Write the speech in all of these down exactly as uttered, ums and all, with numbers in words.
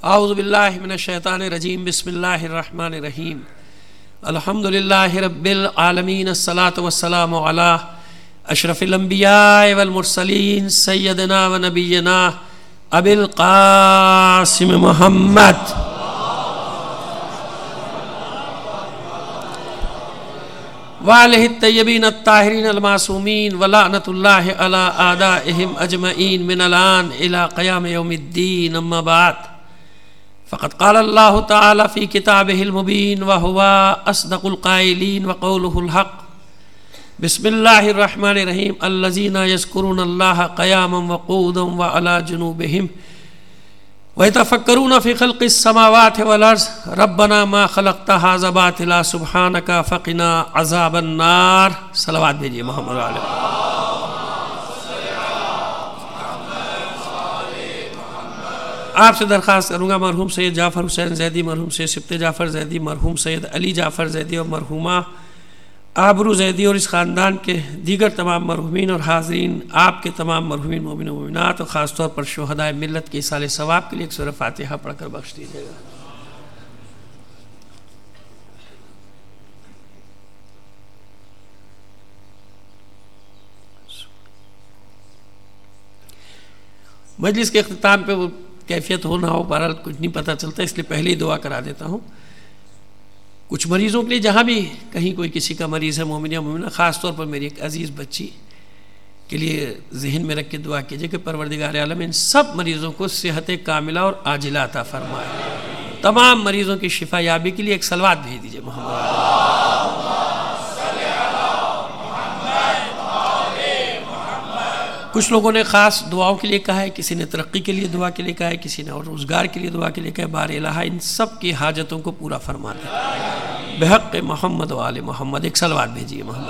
اعوذ باللہ من الشیطان الرجیم بسم اللہ الرحمن الرحیم الحمد للہ رب العالمین الصلاۃ والسلام علی اشرف الانبیاء والمرسلین سیدنا و نبینا ابی القاسم محمد وآلہ الطیبین الطاہرین المعصومین ولعنۃ اللہ علی اعدائہم اجمعین من الآن الی قیام یوم الدین اما بعد فقد قال اللہ تعالی فی کتابہ المبین وہو اصدق القائلین وقولہ الحق بسم اللہ الرحمن الرحیم الذین یذکرون اللہ قیاما وقعودا وعلی جنوبہم وَيَتَفَكَّرُونَ فِي خَلْقِ السَّمَاوَاتِ وَالْأَرْضِ رَبَّنَا مَا خَلَقْتَ هَذَا بَاطِلًا سُبْحَانَكَ فَقِنَا عَذَابَ النَّارِ صلوات بھیجیے محمد علیہ آپ سے درخواست کروں گا مرحوم سید جعفر حسین زیدی، مرحوم سید سبط جعفر زیدی، مرحوم سید علی جعفر زیدی اور مرحومہ آبرو زیدی اور اس خاندان کے دیگر تمام مرحومین اور حاضرین، آپ کے تمام مرحومین مومن و مومنات اور خاص طور پر شہدائے ملت کے ایصال ثواب کے لیے ایک سورہ فاتحہ پڑھ کر بخش دیجیے گا۔ مجلس کے اختتام پہ وہ کیفیت ہو نہ ہو بہرحال کچھ نہیں پتہ چلتا، اس لیے پہلے ہی دعا کرا دیتا ہوں۔ کچھ مریضوں کے لیے جہاں بھی کہیں کوئی کسی کا مریض ہے مومن یا مومنہ، خاص طور پر میری ایک عزیز بچی کے لیے ذہن میں رکھ کے دعا کیجئے کہ پروردگار عالم ان سب مریضوں کو صحت کاملہ اور عاجلہ عطا فرمائے۔ تمام مریضوں کی شفا یابی کے لیے ایک صلوات بھیج دیجئے محمد۔ کچھ لوگوں نے خاص دعاؤں کے لیے کہا ہے، کسی نے ترقی کے لیے دعا کے لیے کہا ہے، کسی نے اور روزگار کے لیے دعا کے لیے کہا ہے۔ بار الہ ان سب کی حاجتوں کو پورا فرما دے بحق محمد و آل محمد۔ ایک صلوات بھیجیے محمد۔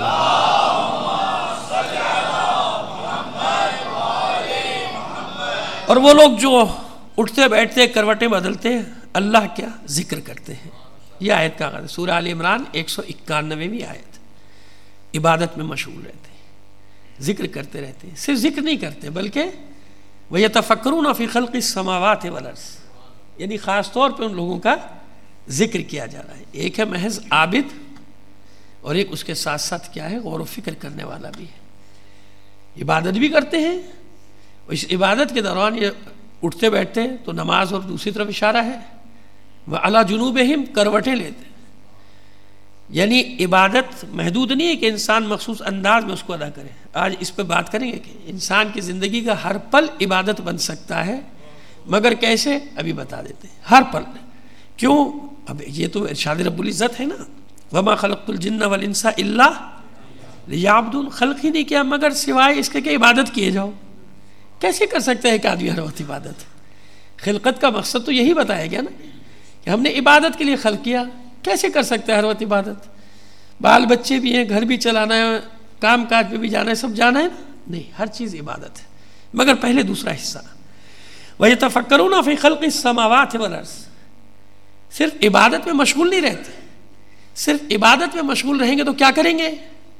اور وہ لوگ جو اٹھتے بیٹھتے کروٹیں بدلتے اللہ کیا ذکر کرتے ہیں، یہ آیت کا آغاز ہے سورہ آل عمران ایک سو اکانوےویں آیت۔ عبادت میں مشغول رہتے ہیں، ذکر کرتے رہتے ہیں، صرف ذکر نہیں کرتے بلکہ وَيَتَفَكَّرُونَ فِي خَلْقِ السَّمَاوَاتِ وَالْأَرْضِ، یعنی خاص طور پہ ان لوگوں کا ذکر کیا جا رہا ہے۔ ایک ہے محض عابد اور ایک اس کے ساتھ ساتھ کیا ہے غور و فکر کرنے والا بھی ہے۔ عبادت بھی کرتے ہیں، اور اس عبادت کے دوران یہ اٹھتے بیٹھتے ہیں تو نماز اور دوسری طرف اشارہ ہے، وَعَلَى جُنُوبِهِمْ کروٹیں لیتے ہیں، یعنی عبادت محدود نہیں ہے کہ انسان مخصوص انداز میں اس کو ادا کرے۔ آج اس پہ بات کریں گے کہ انسان کی زندگی کا ہر پل عبادت بن سکتا ہے، مگر کیسے ابھی بتا دیتے ہیں۔ ہر پل کیوں؟ اب یہ تو ارشاد رب العزت ہے نا، وَمَا خَلَقْتُ الْجِنَّ وَالْإِنسَ إِلَّا لِيَعْبُدُونِ، خلق ہی نہیں کیا مگر سوائے اس کے کہ عبادت کیے جاؤ۔ کیسے کر سکتے ہیں کہ آدمی ہر وقت عبادت؟ خلقت کا مقصد تو یہی بتایا گیا نا کہ ہم نے عبادت کے لیے خلق کیا، کیسے کر سکتا ہے ہر وقت عبادت؟ بال بچے بھی ہیں، گھر بھی چلانا ہے، کام کاج پہ بھی جانا ہے، سب جانا ہے نا؟ نہیں، ہر چیز عبادت ہے، مگر پہلے دوسرا حصہ وَيَتَفَكَّرُونَ فِي خَلْقِ السَّمَاوَاتِ وَالْأَرْضِ، صرف عبادت میں مشغول نہیں رہتے۔ صرف عبادت میں مشغول رہیں گے تو کیا کریں گے؟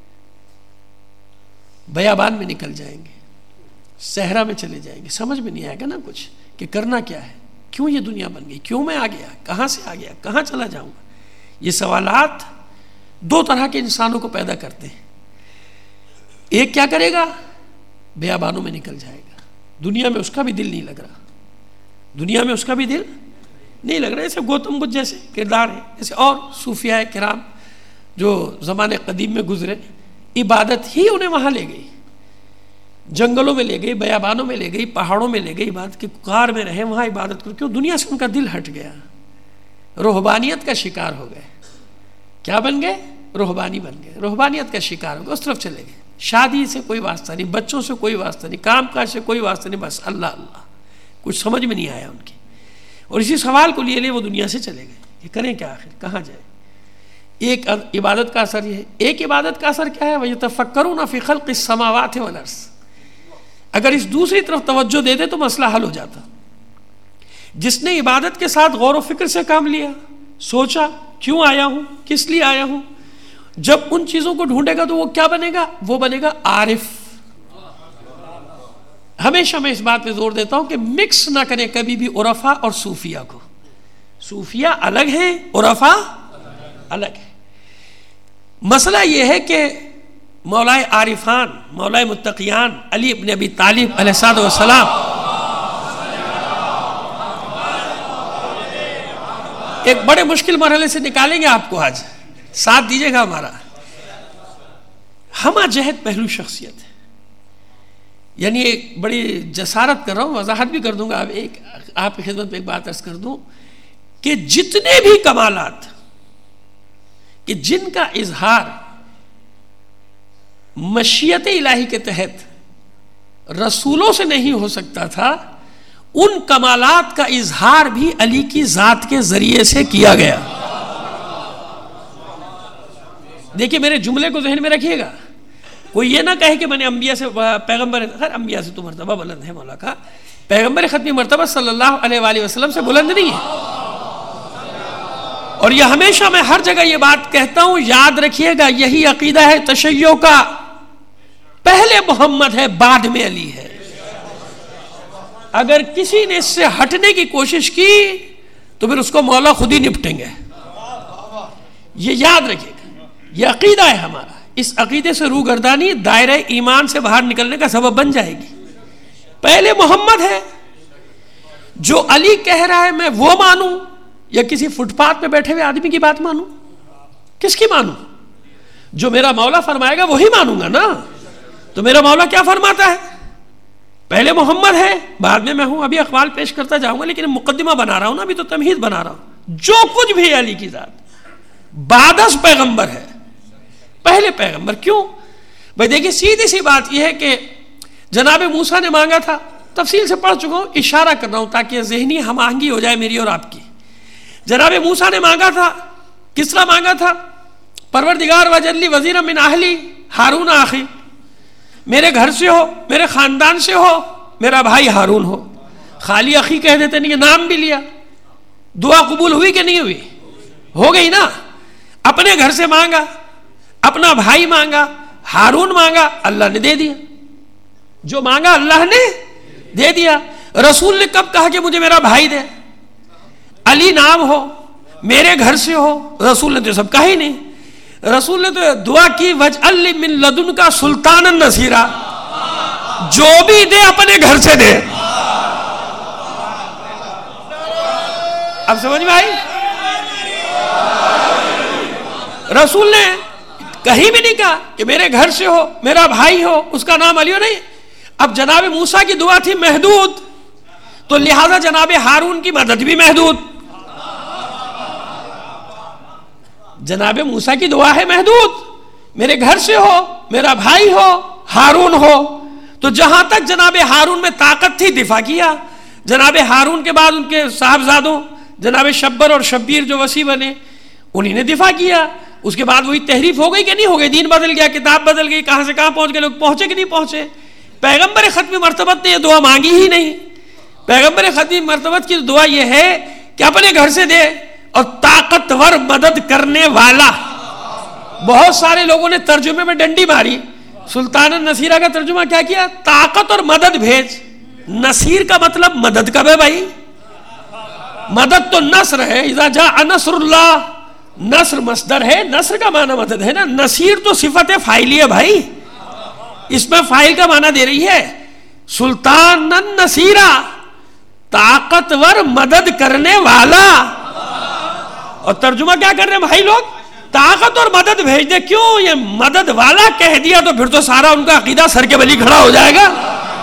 بیابان میں نکل جائیں گے، صحرا میں چلے جائیں گے، سمجھ میں نہیں آئے گا نا کچھ کہ کرنا کیا ہے، کیوں یہ دنیا بن گئی، کیوں میں آ گیا، کہاں سے آ گیا، کہاں چلا جاؤں گا۔ یہ سوالات دو طرح کے انسانوں کو پیدا کرتے ہیں۔ ایک کیا کرے گا؟ بیابانوں میں نکل جائے گا، دنیا میں اس کا بھی دل نہیں لگ رہا، دنیا میں اس کا بھی دل نہیں لگ رہا۔ ایسے گوتم بدھ جیسے کردار ہیں، ایسے اور صوفیاء کرام جو زمانے قدیم میں گزرے، عبادت ہی انہیں وہاں لے گئی، جنگلوں میں لے گئی، بیابانوں میں لے گئی، پہاڑوں میں لے گئی، عبادت کے کار میں رہے، وہاں عبادت کرو۔ کیوں؟ دنیا سے ان کا دل ہٹ گیا، روحبانیت کا شکار ہو گئے۔ کیا بن گئے؟ روحبانی بن گئے، روحبانیت کا شکار ہو گئے، اس طرف چلے گئے۔ شادی سے کوئی واسطہ نہیں، بچوں سے کوئی واسطہ نہیں، کام کاج سے کوئی واسطہ نہیں، بس اللہ اللہ، کچھ سمجھ میں نہیں آیا ان کی، اور اسی سوال کو لیے لیے وہ دنیا سے چلے گئے۔ یہ کریں کیا آخر، کہاں جائے؟ ایک عبادت کا اثر یہ ہے۔ ایک عبادت کا اثر کیا ہے؟ وَيَتَفَكَّرُونَ فِي خَلْقِ السَّمَاوَاتِ وَالْأَرْضِ، اگر اس دوسری طرف توجہ دے دے تو مسئلہ حل ہو جاتا۔ جس نے عبادت کے ساتھ غور و فکر سے کام لیا، سوچا کیوں آیا ہوں، کس لیے آیا ہوں، جب ان چیزوں کو ڈھونڈے گا تو وہ کیا بنے گا؟ وہ بنے گا عارف۔ ہمیشہ میں اس بات پہ زور دیتا ہوں کہ مکس نہ کریں کبھی بھی عرفا اور صوفیہ کو. صوفیہ الگ ہیں، عرفا الگ ہے. مسئلہ یہ ہے کہ مولائے عارفان، مولائے متقیان علی ابن ابی طالب علیہ الصلوۃ والسلام ایک بڑے مشکل مرحلے سے نکالیں گے آپ کو. آج ساتھ دیجیے گا ہمارا. ہمہ جہت پہلو شخصیت ہے، یعنی ایک بڑی جسارت کر رہا ہوں، وضاحت بھی کر دوں گا. اب ایک آپ کی خدمت میں ایک بات عرض کر دوں کہ جتنے بھی کمالات کہ جن کا اظہار مشیت الہی کے تحت رسولوں سے نہیں ہو سکتا تھا، ان کمالات کا اظہار بھی علی کی ذات کے ذریعے سے کیا گیا. دیکھیے میرے جملے کو ذہن میں رکھیے گا. کوئی یہ نہ کہے کہ میں نے انبیاء سے، پیغمبر، خیر انبیاء سے تو مرتبہ بلند ہے مولا کا، پیغمبر ختمی مرتبہ صلی اللہ علیہ وآلہ وسلم سے بلند نہیں ہے. اور یہ ہمیشہ میں ہر جگہ یہ بات کہتا ہوں، یاد رکھیے گا، یہی عقیدہ ہے تشیع کا. پہلے محمد ہے، بعد میں علی ہے. اگر کسی نے اس سے ہٹنے کی کوشش کی تو پھر اس کو مولا خود ہی نپٹیں گے. یہ یاد رکھیے گا، یہ عقیدہ ہے ہمارا. اس عقیدے سے روگردانی دائرہ ایمان سے باہر نکلنے کا سبب بن جائے گی. پہلے محمد ہے. جو علی کہہ رہا ہے میں وہ مانوں یا کسی فٹ پاتھ پہ بیٹھے ہوئے آدمی کی بات مانوں؟ کس کی مانوں؟ جو میرا مولا فرمائے گا وہی مانوں گا نا. تو میرا مولا کیا فرماتا ہے؟ پہلے محمد ہے، بعد میں میں ہوں. ابھی اقوال پیش کرتا جاؤں گا، لیکن مقدمہ بنا رہا ہوں نا، ابھی تو تمہید بنا رہا ہوں. جو کچھ بھی علی کی ذات بعد از پیغمبر ہے، پہلے پیغمبر. کیوں بھائی؟ دیکھیے سیدھی سی بات یہ ہے کہ جناب موسیٰ نے مانگا تھا، تفصیل سے پڑھ چکا ہوں، اشارہ کر رہا ہوں تاکہ ذہنی ہم آہنگی ہو جائے میری اور آپ کی. جناب موسیٰ نے مانگا تھا، کس طرح مانگا تھا؟ پروردگار وجلی وزیر من اہلی ہارون آخی، میرے گھر سے ہو، میرے خاندان سے ہو، میرا بھائی ہارون ہو. خالی اخی کہہ دیتے نہیں، نام بھی لیا. دعا قبول ہوئی کہ نہیں ہوئی؟ ہو گئی نا. اپنے گھر سے مانگا، اپنا بھائی مانگا، ہارون مانگا، اللہ نے دے دیا. جو مانگا اللہ نے دے دیا. رسول نے کب کہا کہ مجھے میرا بھائی دے؟ علی نام ہو، میرے گھر سے ہو. رسول نے تو سب کہا ہی نہیں. رسول نے تو دعا کی وجعل لی من لدن کا سلطانا نصیرا، جو بھی دے اپنے گھر سے دے. اب سمجھ میں آئی؟ رسول نے کہیں بھی نہیں کہا کہ میرے گھر سے ہو، میرا بھائی ہو، اس کا نام علی ہو، نہیں. اب جناب موسیٰ کی دعا تھی محدود، تو لہذا جناب ہارون کی مدد بھی محدود. جناب موسیٰ کی دعا ہے محدود، میرے گھر سے ہو، میرا بھائی ہو، ہارون ہو. تو جہاں تک جناب ہارون میں طاقت تھی دفاع کیا. جناب ہارون کے بعد ان کے صاحبزادوں جناب شبر اور شبیر جو وسیع بنے، انہی نے دفاع کیا. اس کے بعد وہی تحریف ہو گئی کہ نہیں ہو گئی؟ دین بدل گیا، کتاب بدل گئی، کہاں سے کہاں پہنچ گئے لوگ. پہنچے کہ نہیں پہنچے؟ پیغمبر ختم مرتبت نے یہ دعا مانگی ہی نہیں. پیغمبر ختم مرتبت کی دعا یہ ہے کہ اپنے گھر سے دے، اور طاقتور مدد کرنے والا. بہت سارے لوگوں نے ترجمے میں ڈنڈی ماری. سلطان النصیرہ کا ترجمہ کیا کیا؟ طاقت اور مدد بھیج. نصیر کا مطلب مدد کب ہے بھائی؟ مدد تو نصر ہے. اذا جاء نصر اللہ، نصر مصدر ہے، نصر کا معنی مدد ہے نا. نصیر تو صفت فاعلی ہے بھائی، اس میں فاعل کا معنی دے رہی ہے. سلطان النصیرہ، طاقتور مدد کرنے والا. اور ترجمہ کیا کر رہے ہیں بھائی لوگ؟ طاقت اور مدد بھیج دے. کیوں؟ یہ مدد والا کہہ دیا تو پھر تو سارا ان کا عقیدہ سر کے بل کھڑا ہو جائے گا.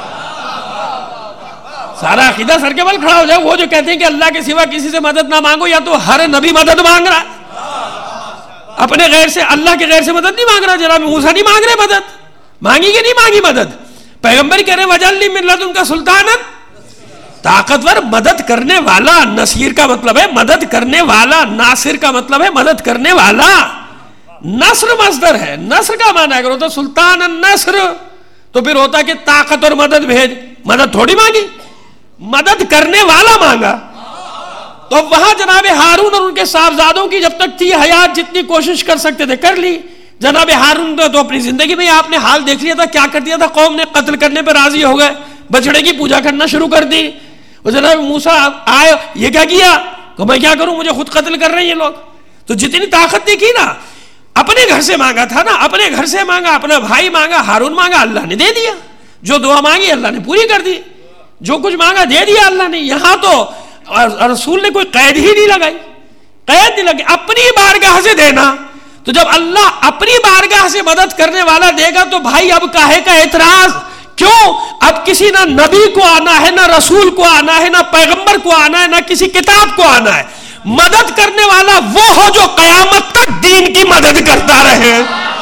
سارا عقیدہ سر کے بل کھڑا ہو جائے. وہ جو کہتے ہیں کہ اللہ کے سوا کسی سے مدد نہ مانگو، یا تو ہر نبی مدد مانگ رہا، اپنے غیر سے، اللہ کے غیر سے مدد نہیں مانگ رہا. جناب موسیٰ نہیں مانگ رہے مدد، مانگی کہ نہیں مانگی مدد؟ پیغمبر کہہ رہے ہیں وجعل لی من لدن کا سلطانا، طاقتور مدد کرنے والا. نصیر کا مطلب ہے مدد کرنے والا، ناصر کا مطلب ہے مدد کرنے والا. نصر مصدر ہے، نصر کا معنی اگر ہوتا سلطان النصر تو پھر ہوتا کہ طاقت اور مدد بھیج. مدد تھوڑی مانگی، مدد کرنے والا مانگا. تو وہاں جناب ہارون اور ان کے صاحبزادوں کی جب تک تھی حیات، جتنی کوشش کر سکتے تھے کر لی. جناب ہارون تو اپنی زندگی میں آپ نے حال دیکھ لیا تھا، کیا کر دیا تھا. قوم نے قتل کرنے پہ راضی ہو گئے. بچڑے کی پوجا کرنا شروع کر دی. وہ جناب موسیٰ آئے, یہ کیا کیا کہ میں کیا کروں, مجھے خود قتل کر رہے ہیں یہ لوگ. تو جتنی طاقت دیکھی نا, اپنے گھر سے مانگا تھا نا, اپنے گھر سے مانگا, اپنا بھائی مانگا, ہارون مانگا, اللہ نے دے دیا. جو دعا مانگی اللہ نے پوری کر دی, جو کچھ مانگا دے دیا اللہ نے. یہاں تو رسول نے کوئی قید ہی نہیں لگائی, قید نہیں لگی, اپنی بارگاہ سے دینا. تو جب اللہ اپنی بارگاہ سے مدد کرنے والا دے گا تو بھائی اب کاہے کا اعتراض؟ کیوں؟ اب کسی نہ نبی کو آنا ہے, نہ رسول کو آنا ہے, نہ پیغمبر کو آنا ہے, نہ کسی کتاب کو آنا ہے. مدد کرنے والا وہ ہو جو قیامت تک دین کی مدد کرتا رہے.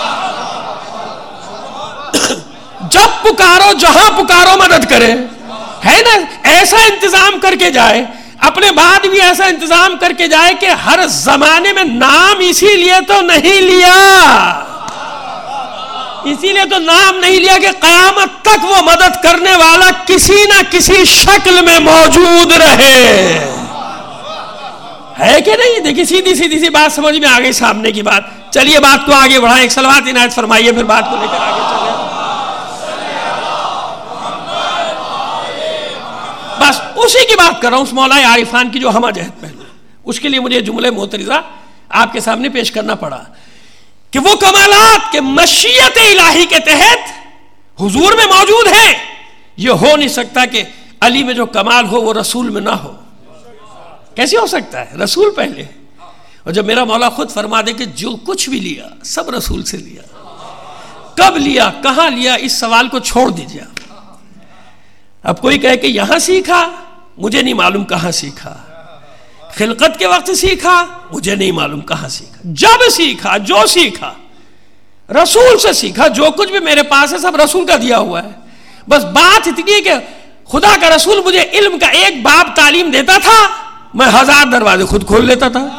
جب پکارو جہاں پکارو مدد کرے, ہے نا. ایسا انتظام کر کے جائے, اپنے بعد بھی ایسا انتظام کر کے جائے کہ ہر زمانے میں نام اسی لیے تو نہیں لیا, اسی لیے تو نام نہیں لیا کہ قیامت تک وہ مدد کرنے والا کسی نہ کسی شکل میں موجود رہے. ہے کہ نہیں؟ دیکھیے سیدھی سیدھی سی بات سمجھ میں آ گئی سامنے کی بات. چلیے بات کو آگے بڑھائیں, ایک صلوات عنایت فرمائیے, پھر بات کو لے کر آگے چلیں. بس اسی کی بات کر رہا ہوں, اس مولا عارفان کی جو ہمہ جہت پہلو. اس کے لیے مجھے جملے معترضہ آپ کے سامنے پیش کرنا پڑا کہ وہ کمالات کے مشیت الہی کے تحت حضور میں موجود ہیں. یہ ہو نہیں سکتا کہ علی میں جو کمال ہو وہ رسول میں نہ ہو. کیسے ہو سکتا ہے؟ رسول پہلے. اور جب میرا مولا خود فرما دے کہ جو کچھ بھی لیا سب رسول سے لیا, کب لیا, کہاں لیا, اس سوال کو چھوڑ دیجیے. اب کوئی کہے کہ یہاں سیکھا, مجھے نہیں معلوم کہاں سیکھا. خلقت کے وقت سیکھا, مجھے نہیں معلوم کہاں سیکھا. جب سیکھا, جو سیکھا رسول سے سیکھا. جو کچھ بھی میرے پاس ہے سب رسول کا دیا ہوا ہے. بس بات اتنی ہے کہ خدا کا رسول مجھے علم کا ایک باب تعلیم دیتا تھا, میں ہزار دروازے خود کھول لیتا تھا.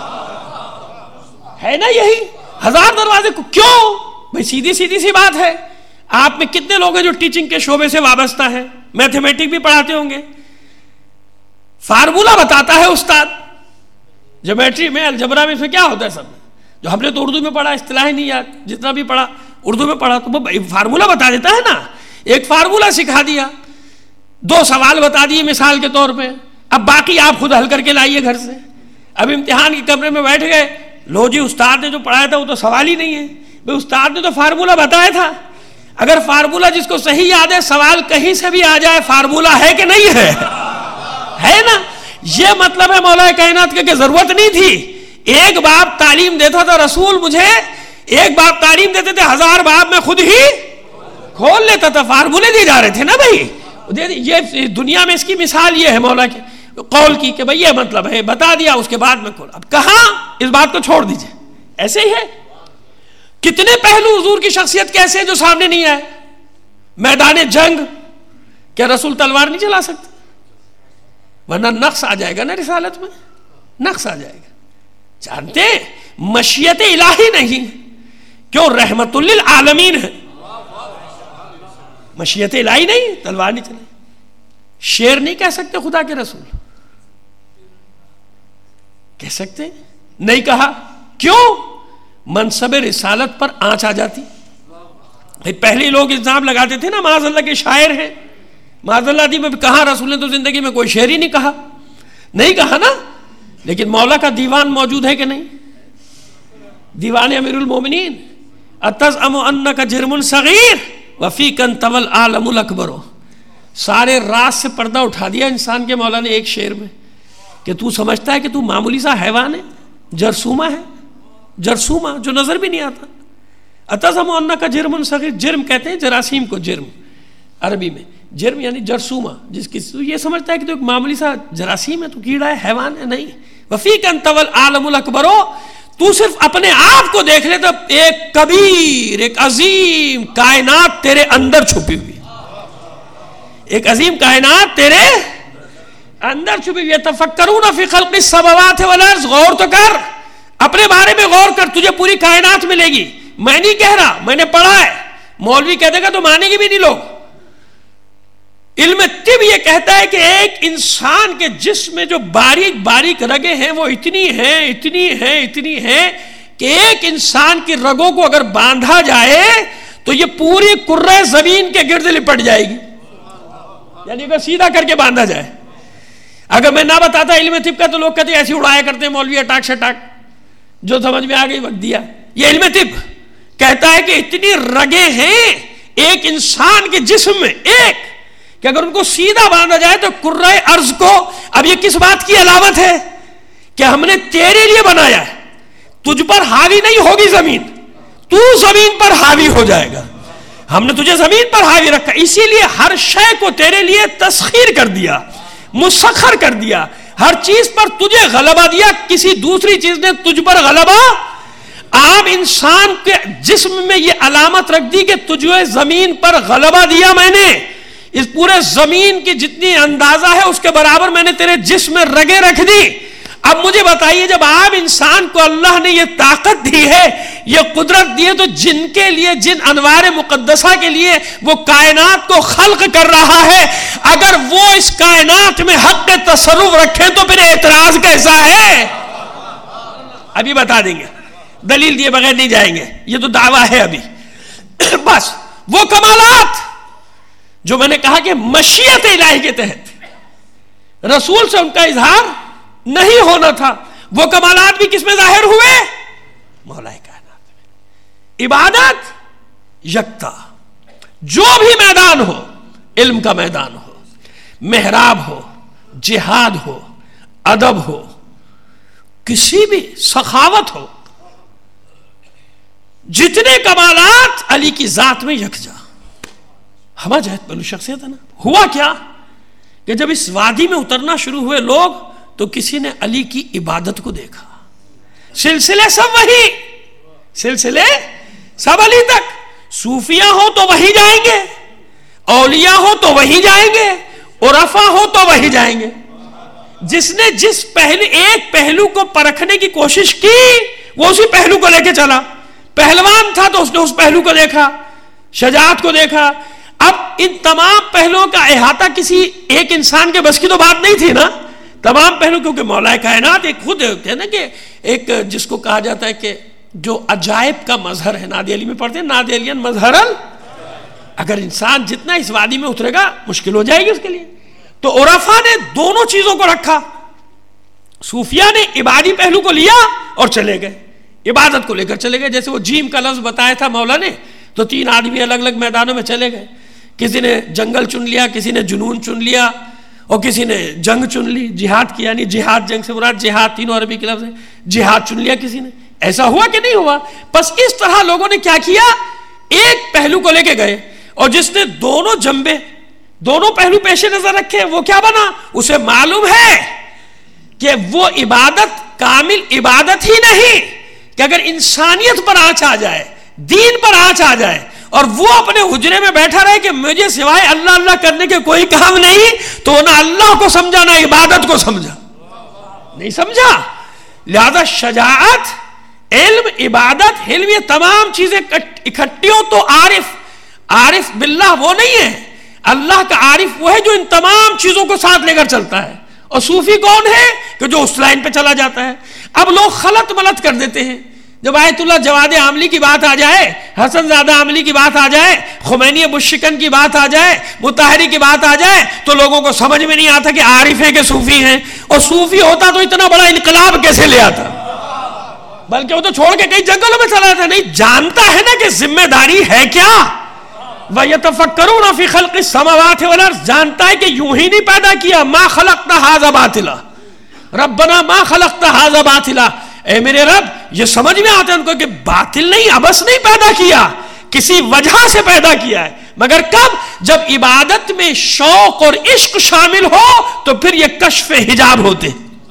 ہے نا یہی ہزار دروازے. کیوں بھائی؟ سیدھی سیدھی سی بات ہے. آپ میں کتنے لوگ ہیں جو ٹیچنگ کے شعبے سے وابستہ ہیں, میتھمیٹک بھی پڑھاتے ہوں گے. فارمولہ بتاتا ہے استاد, جیومیٹری میں, الجبرا میں, پھر کیا ہوتا ہے سب, جو ہم نے تو اردو میں پڑھا, اصطلاح نہیں یاد, جتنا بھی پڑھا اردو میں پڑھا, تو وہ فارمولہ بتا دیتا ہے نا. ایک فارمولہ سکھا دیا, دو سوال بتا دیے مثال کے طور پہ, اب باقی آپ خود حل کر کے لائیے گھر سے. اب امتحان کے کمرے میں بیٹھ گئے, لو جی استاد نے جو پڑھایا تھا وہ تو سوال ہی نہیں ہے. بھائی استاد نے تو فارمولہ بتایا تھا. اگر فارمولہ جس کو صحیح یاد ہے, سوال کہیں سے بھی آ جائے, فارمولہ ہے کہ نہیں ہے؟ ہے نا. یہ مطلب ہے مولا کائنات کے کہ ضرورت نہیں تھی. ایک باب تعلیم دیتا تھا رسول, مجھے ایک باب تعلیم دیتے تھے, ہزار باب میں خود ہی کھول لیتا تھا. فارمولے دیے جا رہے تھے نا بھائی. یہ دنیا میں اس کی مثال یہ ہے مولا کے قول کی کہ بھئی یہ مطلب ہے, بتا دیا, اس کے بعد میں کھول. اب کہاں, اس بات کو چھوڑ دیجئے. ایسے ہی ہے. کتنے پہلو حضور کی شخصیت کے ایسے ہیں جو سامنے نہیں آئے. میدان جنگ, کیا رسول تلوار نہیں چلا سکتے؟ ورنہ نقص آ جائے گا نا رسالت میں, نقص آ جائے گا. جانتے مشیت الہی نہیں, کیوں؟ رحمت للعالمین ہے. مشیت الہی نہیں, تلوار نہیں چلے. شیر نہیں کہہ سکتے خدا کے رسول, کہہ سکتے نہیں, کہا. کیوں؟ منصب رسالت پر آنچ آ جاتی. پہلے لوگ الزام لگاتے تھے نا معاذ اللہ کے شاعر ہیں, معاذ اللہ دی میں کہا رسول نے تو زندگی میں کوئی شعر ہی نہیں کہا. نہیں کہا نا. لیکن مولا کا دیوان موجود ہے کہ نہیں؟ دیوان امیر المومنین, اتزعم انک جرم صغیر وفیک انطوی العالم الاکبر. سارے راز سے پردہ اٹھا دیا انسان کے مولا نے ایک شعر میں, کہ تو سمجھتا ہے کہ تو معمولی سا حیوان ہے, جرثومہ ہے, جرثومہ جو نظر بھی نہیں آتا. اتزعم انک جرم صغیر, جرم کہتے ہیں جراثیم کو, جرم عربی میں جرم یعنی جرثومہ, جس کی تو یہ سمجھتا ہے کہ تو ایک معمولی سا جراثیم ہے, تو کیڑا ہے, حیوان ہے. نہیں. وفیک انطوی العالم الاکبر, تو صرف اپنے آپ کو دیکھ لے تو ایک کبیر, ایک عظیم کائنات تیرے اندر چھپی ہوئی, ایک عظیم کائنات تیرے اندر چھپی ہوئی ہے. تفکرون فی خلق السماوات والارض, غور تو کر, اپنے بارے میں غور کر, تجھے پوری کائنات ملے گی. میں نہیں کہہ رہا, میں نے پڑھا ہے. مولوی کہہ دے گا تو مانیں گے بھی نہیں لوگ. علم طب یہ کہتا ہے کہ ایک انسان کے جسم میں جو باریک باریک رگیں ہیں وہ اتنی ہیں اتنی ہیں اتنی ہیں کہ ایک انسان کی رگوں کو اگر باندھا جائے تو یہ پوری کرۂ زمین کے گرد لپٹ جائے گی. یعنی کہ سیدھا کر کے باندھا جائے. اگر میں نہ بتاتا علم طب کا تو لوگ کہتے ایسے اڑایا کرتے ہیں مولوی اٹاک شٹاک, جو سمجھ میں آ گئی وقت دیا. یہ علم طب کہتا ہے کہ اتنی رگیں ہیں ایک انسان کے جسم میں, ایک کہ اگر ان کو سیدھا باندھا جائے تو کرۂ ارض کو, اب یہ کس بات کی علامت ہے کہ ہم نے تیرے لیے بنایا ہے, تجھ پر حاوی نہیں ہوگی زمین, تو زمین پر حاوی ہو جائے گا. ہم نے تجھے زمین پر حاوی رکھا, اسی لیے ہر شے کو تیرے لیے تسخیر کر دیا, مسخر کر دیا, ہر چیز پر تجھے غلبہ دیا, کسی دوسری چیز نے تجھ پر غلبہ. عام انسان کے جسم میں یہ علامت رکھ دی کہ تجھے زمین پر غلبہ دیا میں نے, اس پورے زمین کی جتنی اندازہ ہے اس کے برابر میں نے تیرے جسم میں رگیں رکھ دی. اب مجھے بتائیے جب عام انسان کو اللہ نے یہ طاقت دی ہے, یہ قدرت دی ہے, تو جن کے لیے, جن انوار مقدسہ کے لیے وہ کائنات کو خلق کر رہا ہے, اگر وہ اس کائنات میں حق تصرف رکھیں تو پھر اعتراض کیسا ہے؟ ابھی بتا دیں گے, دلیل دیے بغیر نہیں جائیں گے, یہ تو دعویٰ ہے ابھی. بس وہ کمالات جو میں نے کہا کہ مشیت الہی کے تحت رسول سے ان کا اظہار نہیں ہونا تھا, وہ کمالات بھی کس میں ظاہر ہوئے؟ مولا کائنات میں. عبادت یکتا, جو بھی میدان ہو, علم کا میدان ہو, محراب ہو, جہاد ہو, ادب ہو, کسی بھی سخاوت ہو, جتنے کمالات علی کی ذات میں یکجا. ہما جہت پہلو شخصیت ہے نا. ہوا کیا کہ جب اس وادی میں اترنا شروع ہوئے لوگ, تو کسی نے علی کی عبادت کو دیکھا. سلسلے سب وہی, سلسلے سب علی تک. صوفیاء ہو تو وہی جائیں گے, اولیاء ہو تو وہی جائیں گے, عرفاء ہو تو وہی جائیں گے. جس نے جس پہلو, ایک پہلو کو پرکھنے کی کوشش کی وہ اسی پہلو کو لے کے چلا. پہلوان تھا تو اس نے اس پہلو کو دیکھا, شجاعت کو دیکھا. اب ان تمام پہلوؤں کا احاطہ کسی ایک انسان کے بس کی تو بات نہیں تھی نا, تمام پہلو, کیونکہ مولا کائنات ایک خود ہے نا, کہ ایک جس کو کہا جاتا ہے کہ جو عجائب کا مظہر ہے. نادی علی میں پڑھتے ہیں نادی علیان مظہرن, اگر انسان جتنا اس وادی میں اترے گا مشکل ہو جائے گی اس کے لیے. تو عرفا نے دونوں چیزوں کو رکھا, صوفیاء نے عبادی پہلو کو لیا اور چلے گئے, عبادت کو لے کر چلے گئے. جیسے وہ جیم کا لفظ بتایا تھا مولا نے, تو تین آدمی الگ الگ میدانوں میں چلے گئے. کسی نے جنگل چن لیا, کسی نے جنون چن لیا, اور کسی نے جنگ چن لی, جہاد کیا. نہیں, جہاد جنگ سے مراد جہاد, تینوں عربی کے لفظ ہیں. جہاد چن لیا کسی نے. ایسا ہوا کہ نہیں ہوا؟ بس اس طرح لوگوں نے کیا کیا, ایک پہلو کو لے کے گئے, اور جس نے دونوں جنبے, دونوں پہلو پیش نظر رکھے, وہ کیا بنا؟ اسے معلوم ہے کہ وہ عبادت کامل عبادت ہی نہیں, کہ اگر انسانیت پر آنچ آ جائے, دین پر آنچ آ جائے, اور وہ اپنے حجرے میں بیٹھا رہے کہ مجھے سوائے اللہ اللہ کرنے کے کوئی کام نہیں, تو نہ اللہ کو سمجھا نہ عبادت کو سمجھا, نہیں سمجھا. لہذا شجاعت, علم, عبادت, علم, یہ تمام چیزیں اکٹھی ہو تو عارف, عارف باللہ وہ نہیں ہے. اللہ کا عارف وہ ہے جو ان تمام چیزوں کو ساتھ لے کر چلتا ہے. اور صوفی کون ہے؟ کہ جو اس لائن پہ چلا جاتا ہے. اب لوگ خلط ملط کر دیتے ہیں. جب آیت اللہ جواد عاملی کی بات آ جائے, حسن زادہ عاملی کی بات آ جائے, خمینی بشکن کی بات آ جائے, مطہری کی بات آ جائے, تو لوگوں کو سمجھ میں نہیں آتا کہ عارف ہیں کہ صوفی ہیں. اور صوفی ہوتا تو اتنا بڑا انقلاب کیسے لے آتا, بلکہ وہ تو چھوڑ کے کئی جنگلوں میں چلا جاتا. نہیں جانتا ہے نا کہ ذمہ داری ہے کیا. وَيَتَفَكَّرُونَ فِي خَلْقِ السَّمَاوَاتِ وَالْأَرْضِ, جانتا ہے کہ یوں ہی نہیں پیدا کیا. مَا خَلَقْتَ هَذَا بَاطِلًا رَبَّنَا مَا خَلَقْتَ هَذَا بَاطِلًا, اے میرے رب, یہ سمجھ میں آتا ہے ان کو کہ باطل نہیں, عبث نہیں پیدا کیا, کسی وجہ سے پیدا کیا ہے. مگر کب؟ جب عبادت میں شوق اور عشق شامل ہو تو پھر یہ کشف حجاب ہوتے.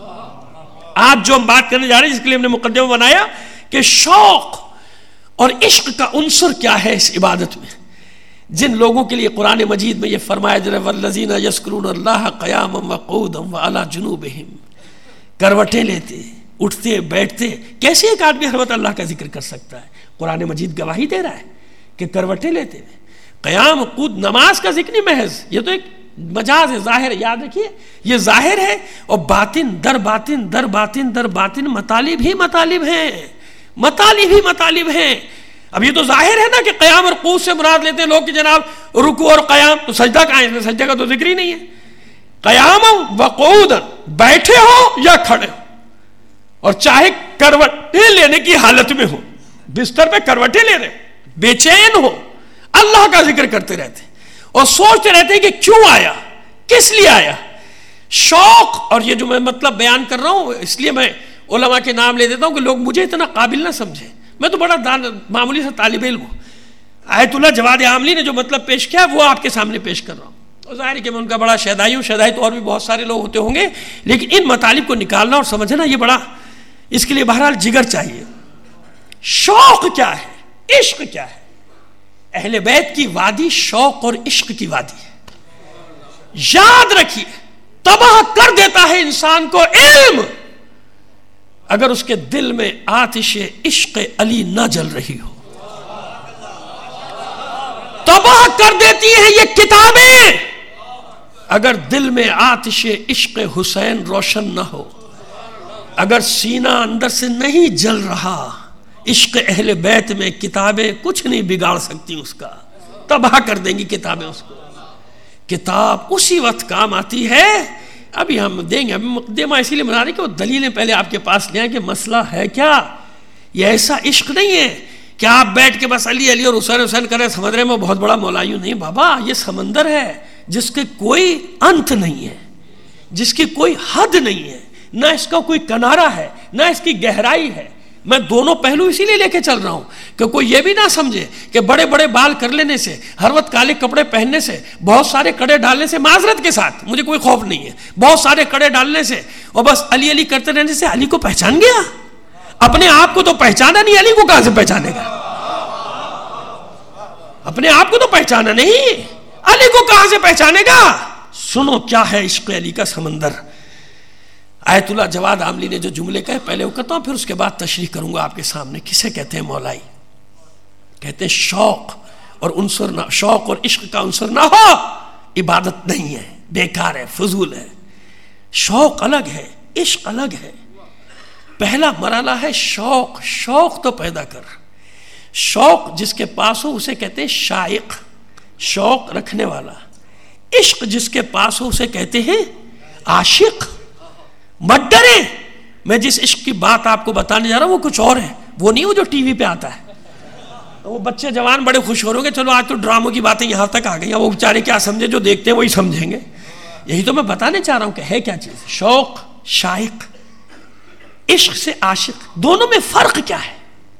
آج جو ہم بات کرنے جا رہے ہیں, جس کے لیے ہم نے مقدمہ بنایا کہ شوق اور عشق کا عنصر کیا ہے اس عبادت میں, جن لوگوں کے لیے قرآن مجید میں یہ فرمایا جا رہا ہے والذین یذکرون اللہ قیاما وقعودا وعلی جنوبہم, کروٹیں لیتے, اٹھتے, بیٹھتے. کیسے ایک آدمی ہر وقت اللہ کا ذکر کر سکتا ہے؟ قرآن مجید گواہی دے رہا ہے کہ کروٹیں لیتے ہوئے, قیام, قعود, نماز کا ذکر نہیں محض, یہ تو ایک مجاز ہے, ظاہر ہے. یاد رکھیے یہ ظاہر ہے, اور باطن در باطن در باطن در باطن مطالب ہی مطالب ہیں, مطالب ہی مطالب ہیں. اب یہ تو ظاہر ہے نا کہ قیام اور قعود سے مراد لیتے ہیں لوگ کہ جناب رکوع اور قیام، تو سجدہ کہاں ہے؟ سجدہ کا تو ذکر ہی نہیں ہے. قیام و قعود، بیٹھے ہو یا کھڑے ہو، اور چاہے کروٹیں لینے کی حالت میں ہو، بستر پہ کروٹیں لے رہے، بے چین ہو، اللہ کا ذکر کرتے رہتے اور سوچتے رہتے ہیں کہ کیوں آیا، کس لیے آیا. شوق، اور یہ جو میں مطلب بیان کر رہا ہوں اس لیے میں علماء کے نام لے دیتا ہوں کہ لوگ مجھے اتنا قابل نہ سمجھیں، میں تو بڑا معمولی سا طالب علم ہوں. آیت اللہ جواد عاملی نے جو مطلب پیش کیا وہ آپ کے سامنے پیش کر رہا ہوں. اور ظاہر ہے کہ میں ان کا بڑا شہدائی ہوں، شہدائی تو اور بھی بہت سارے لوگ ہوتے ہوں گے، لیکن ان مطالب کو نکالنا اور سمجھنا یہ بڑا، اس کے لیے بہرحال جگر چاہیے. شوق کیا ہے، عشق کیا ہے؟ اہل بیت کی وادی شوق اور عشق کی وادی ہے. یاد رکھیے، تباہ کر دیتا ہے انسان کو علم اگر اس کے دل میں آتش عشق علی نہ جل رہی ہو. تباہ کر دیتی ہیں یہ کتابیں اگر دل میں آتش عشق حسین روشن نہ ہو. اگر سینہ اندر سے نہیں جل رہا، عشق اہل بیت میں کتابیں کچھ نہیں بگاڑ سکتی اس کا، تباہ کر دیں گی کتابیں اس کو. کتاب اسی وقت کام آتی ہے، ابھی ہم دیں گے، ابھی مقدمہ اسی لیے بنا رہے کہ وہ دلیلیں پہلے آپ کے پاس لے آئیں کہ مسئلہ ہے کیا. یہ ایسا عشق نہیں ہے کہ آپ بیٹھ کے بس علی علی اور حسین حسین کریں سمجھ رہے میں بہت بڑا مولایوں. نہیں بابا، یہ سمندر ہے جس کے کوئی انت نہیں ہے، جس کی کوئی حد نہیں ہے، نہ اس کا کوئی کنارہ ہے نہ اس کی گہرائی ہے. میں دونوں پہلو اسی لیے لے کے چل رہا ہوں کہ کوئی یہ بھی نہ سمجھے کہ بڑے بڑے بال کر لینے سے، ہر وقت کالے کپڑے پہننے سے، بہت سارے کڑے ڈالنے سے، معذرت کے ساتھ مجھے کوئی خوف نہیں ہے، بہت سارے کڑے ڈالنے سے اور بس علی علی کرتے رہنے سے علی کو پہچان گیا؟ اپنے آپ کو تو پہچانا نہیں، علی کو کہاں سے پہچانے گا؟ اپنے آپ کو تو پہچانا نہیں، علی کو کہاں سے پہچانے گا؟ سنو کیا ہے عشق علی کا سمندر. آیت اللہ جواد عاملی نے جو جملے کہے پہلے وہ کرتا ہوں، پھر اس کے بعد تشریح کروں گا آپ کے سامنے. کسے کہتے ہیں مولائی؟ کہتے ہیں شوق اور عنصر نہ، شوق اور عشق کا عنصر نہ ہو عبادت نہیں ہے، بیکار ہے، فضول ہے. شوق الگ ہے، عشق الگ ہے. پہلا مرحلہ ہے شوق. شوق تو پیدا کر. شوق جس کے پاس ہو اسے کہتے ہیں شائق، شوق رکھنے والا. عشق جس کے پاس ہو اسے کہتے ہیں عاشق. مت ڈرے، میں جس عشق کی بات آپ کو بتانے جا رہا ہوں وہ کچھ اور ہے، وہ نہیں وہ جو ٹی وی پہ آتا ہے. وہ بچے جوان بڑے خوش ہو رہے ہیں کہ چلو آج تو ڈراموں کی باتیں یہاں تک آ گئی ہیں، وہ بیچارے کیا سمجھے، جو دیکھتے ہیں وہی سمجھیں گے. یہی تو میں بتانے چاہ رہا ہوں کہ ہے کیا چیز. شوق، شائق، عشق سے عاشق، دونوں میں فرق کیا ہے؟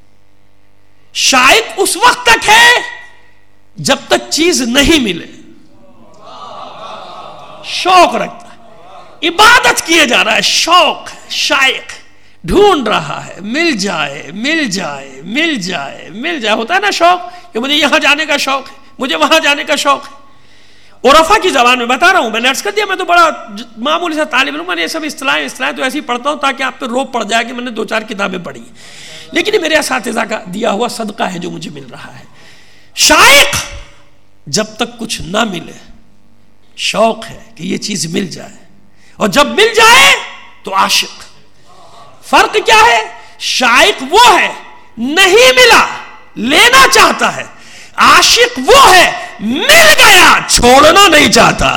شائق اس وقت تک ہے جب تک چیز نہیں ملے، شوق رکھتا ہے، عبادت کیے جا رہا ہے، شوق ہے. شائق ڈھونڈ رہا ہے، مل جائے مل جائے مل جائے مل جائے. ہوتا ہے نا شوق کہ مجھے یہاں جانے کا شوق ہے، مجھے وہاں جانے کا شوق ہے. عرفا کی زبان میں بتا رہا ہوں، میں نے عرض کر دیا میں تو بڑا معمولی سا طالب علم، میں نے یہ سب اصطلاحیں اصطلاحیں تو ایسی پڑھتا ہوں تاکہ آپ پہ روب پڑ جائے کہ میں نے دو چار کتابیں پڑھی ہیں، لیکن یہ میرے اساتذہ کا دیا ہوا صدقہ ہے جو مجھے مل رہا ہے. شائق جب تک کچھ نہ ملے، شوق ہے کہ یہ چیز مل جائے، اور جب مل جائے تو عاشق. فرق کیا ہے؟ شائق وہ ہے نہیں ملا لینا چاہتا ہے، عاشق وہ ہے مل گیا چھوڑنا نہیں چاہتا.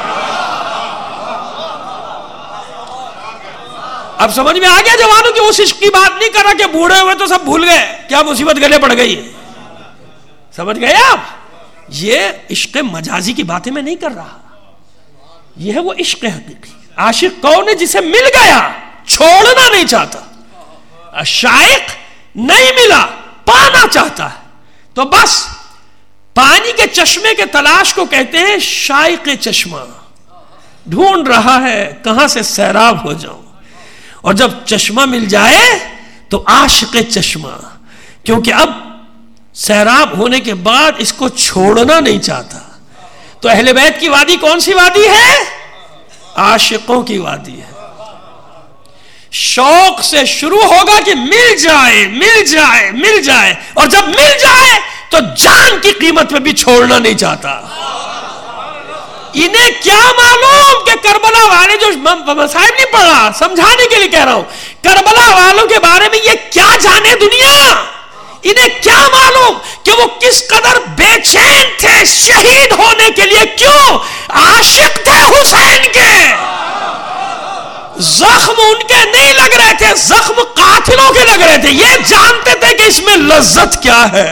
اب سمجھ میں آ گیا جوانوں کی اس عشق کی بات نہیں کر رہا کہ بوڑھے ہوئے تو سب بھول گئے، کیا مصیبت گلے پڑ گئی ہے. سمجھ گئے آپ؟ یہ عشق مجازی کی باتیں میں نہیں کر رہا، یہ ہے وہ عشق حقیقی. عاشق کون ہے؟ جسے مل گیا چھوڑنا نہیں چاہتا. شائق نہیں ملا پانا چاہتا ہے، تو بس پانی کے چشمے کے تلاش کو کہتے ہیں شائق چشمہ. ڈھونڈ رہا ہے کہاں سے سیراب ہو جاؤں، اور جب چشمہ مل جائے تو عاشق چشمہ، کیونکہ اب سیراب ہونے کے بعد اس کو چھوڑنا نہیں چاہتا. تو اہل بیت کی وادی کون سی وادی ہے؟ عاشقوں کی وادی ہے. شوق سے شروع ہوگا کہ مل جائے مل جائے مل جائے، اور جب مل جائے تو جان کی قیمت میں بھی چھوڑنا نہیں چاہتا. انہیں کیا معلوم کہ کربلا والے جو مسائل نہیں پڑھ رہا، سمجھانے کے لیے کہہ رہا ہوں، کربلا والوں کے بارے میں یہ کیا جانے دنیا. انہیں کیا معلوم کہ وہ کس قدر بے چین تھے شہید ہونے کے لیے. کیوں؟ عاشق تھے حسین کے. زخم ان کے نہیں لگ رہے تھے, زخم قاتلوں کے لگ رہے تھے. یہ جانتے تھے کہ اس میں لذت کیا ہے.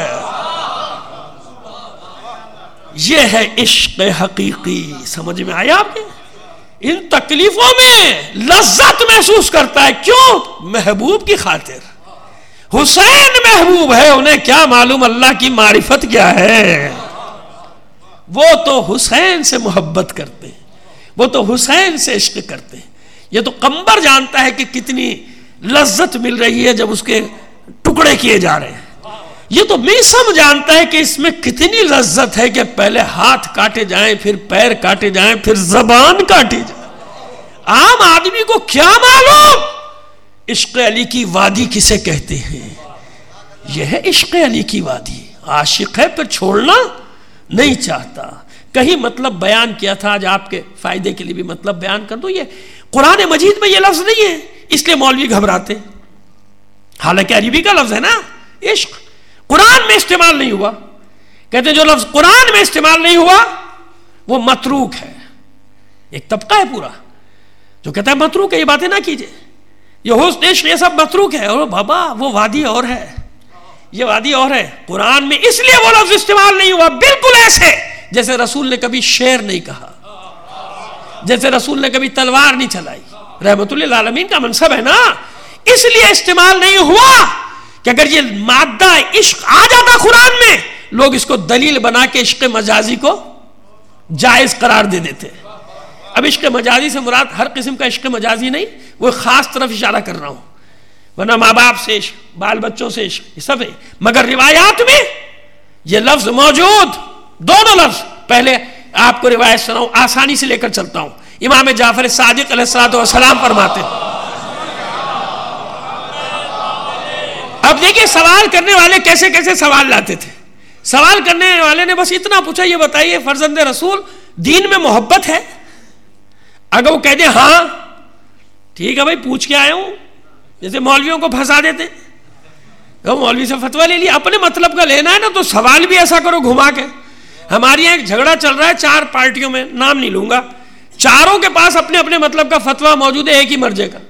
یہ ہے عشق حقیقی. سمجھ میں آیا آپ کے؟ ان تکلیفوں میں لذت محسوس کرتا ہے. کیوں؟ محبوب کی خاطر. حسین محبوب ہے, انہیں کیا معلوم اللہ کی معرفت کیا ہے. وہ تو حسین سے محبت کرتے ہیں, وہ تو حسین سے عشق کرتے ہیں. یہ تو قمبر جانتا ہے کہ کتنی لذت مل رہی ہے جب اس کے ٹکڑے کیے جا رہے ہیں. یہ تو میسم جانتا ہے کہ اس میں کتنی لذت ہے کہ پہلے ہاتھ کاٹے جائیں, پھر پیر کاٹے جائیں, پھر زبان کاٹی جائے. عام آدمی کو کیا معلوم عشق علی کی وادی کسے کہتے ہیں. یہ ہے عشق علی کی وادی. عاشق ہے پھر چھوڑنا نہیں چاہتا. کہیں مطلب بیان کیا تھا, آج آپ کے فائدے کے لیے بھی مطلب بیان کر دو. یہ قرآن مجید میں یہ لفظ نہیں ہے, اس لیے مولوی گھبراتے. حالانکہ عربی کا لفظ ہے نا عشق, قرآن میں استعمال نہیں ہوا. کہتے ہیں جو لفظ قرآن میں استعمال نہیں ہوا وہ متروک ہے. ایک طبقہ ہے پورا جو کہتا ہے متروک ہے, یہ باتیں نہ کیجئے, یہ حسن عشق یہ سب متروک ہے. اور بابا وہ وادی اور ہے, یہ وادی اور ہے. قرآن میں اس لیے وہ لفظ استعمال نہیں ہوا. بالکل ایسے جیسے رسول نے کبھی شیر نہیں کہا, جیسے رسول نے کبھی تلوار نہیں چلائی. رحمت اللہ العالمین کا منصب ہے نا, اس لیے استعمال نہیں ہوا کہ اگر یہ مادہ عشق آ جاتا قرآن میں, لوگ اس کو دلیل بنا کے عشق مجازی کو جائز قرار دے دیتے. اب عشق مجازی سے مراد ہر قسم کا عشق مجازی نہیں, وہ خاص طرف اشارہ کر رہا ہوں. ورنہ ماں باپ سے عشق, بال بچوں سے عشق, یہ سب ہے. مگر روایات میں یہ لفظ موجود, دونوں لفظ. پہلے آپ کو روایت سناؤں, آسانی سے لے کر چلتا ہوں. امام جعفر صادق علیہ الصلوۃ والسلام فرماتے ہیں. اب دیکھیں سوال کرنے والے کیسے کیسے سوال لاتے تھے. سوال کرنے والے نے بس اتنا پوچھا, یہ بتائیے فرزند رسول دین میں محبت ہے؟ اگر وہ کہہ دے ہاں ٹھیک ہے بھائی پوچھ کے آیا ہوں, جیسے مولویوں کو پھنسا دیتے, مولوی سے فتویٰ لے لیا, اپنے مطلب کا لینا ہے نا تو سوال بھی ایسا کرو گھما کے. ہمارے یہاں ایک جھگڑا چل رہا ہے چار پارٹیوں میں, نام نہیں لوں گا, چاروں کے پاس اپنے اپنے مطلب کا فتویٰ موجود ہے ایک ہی مرجے کا.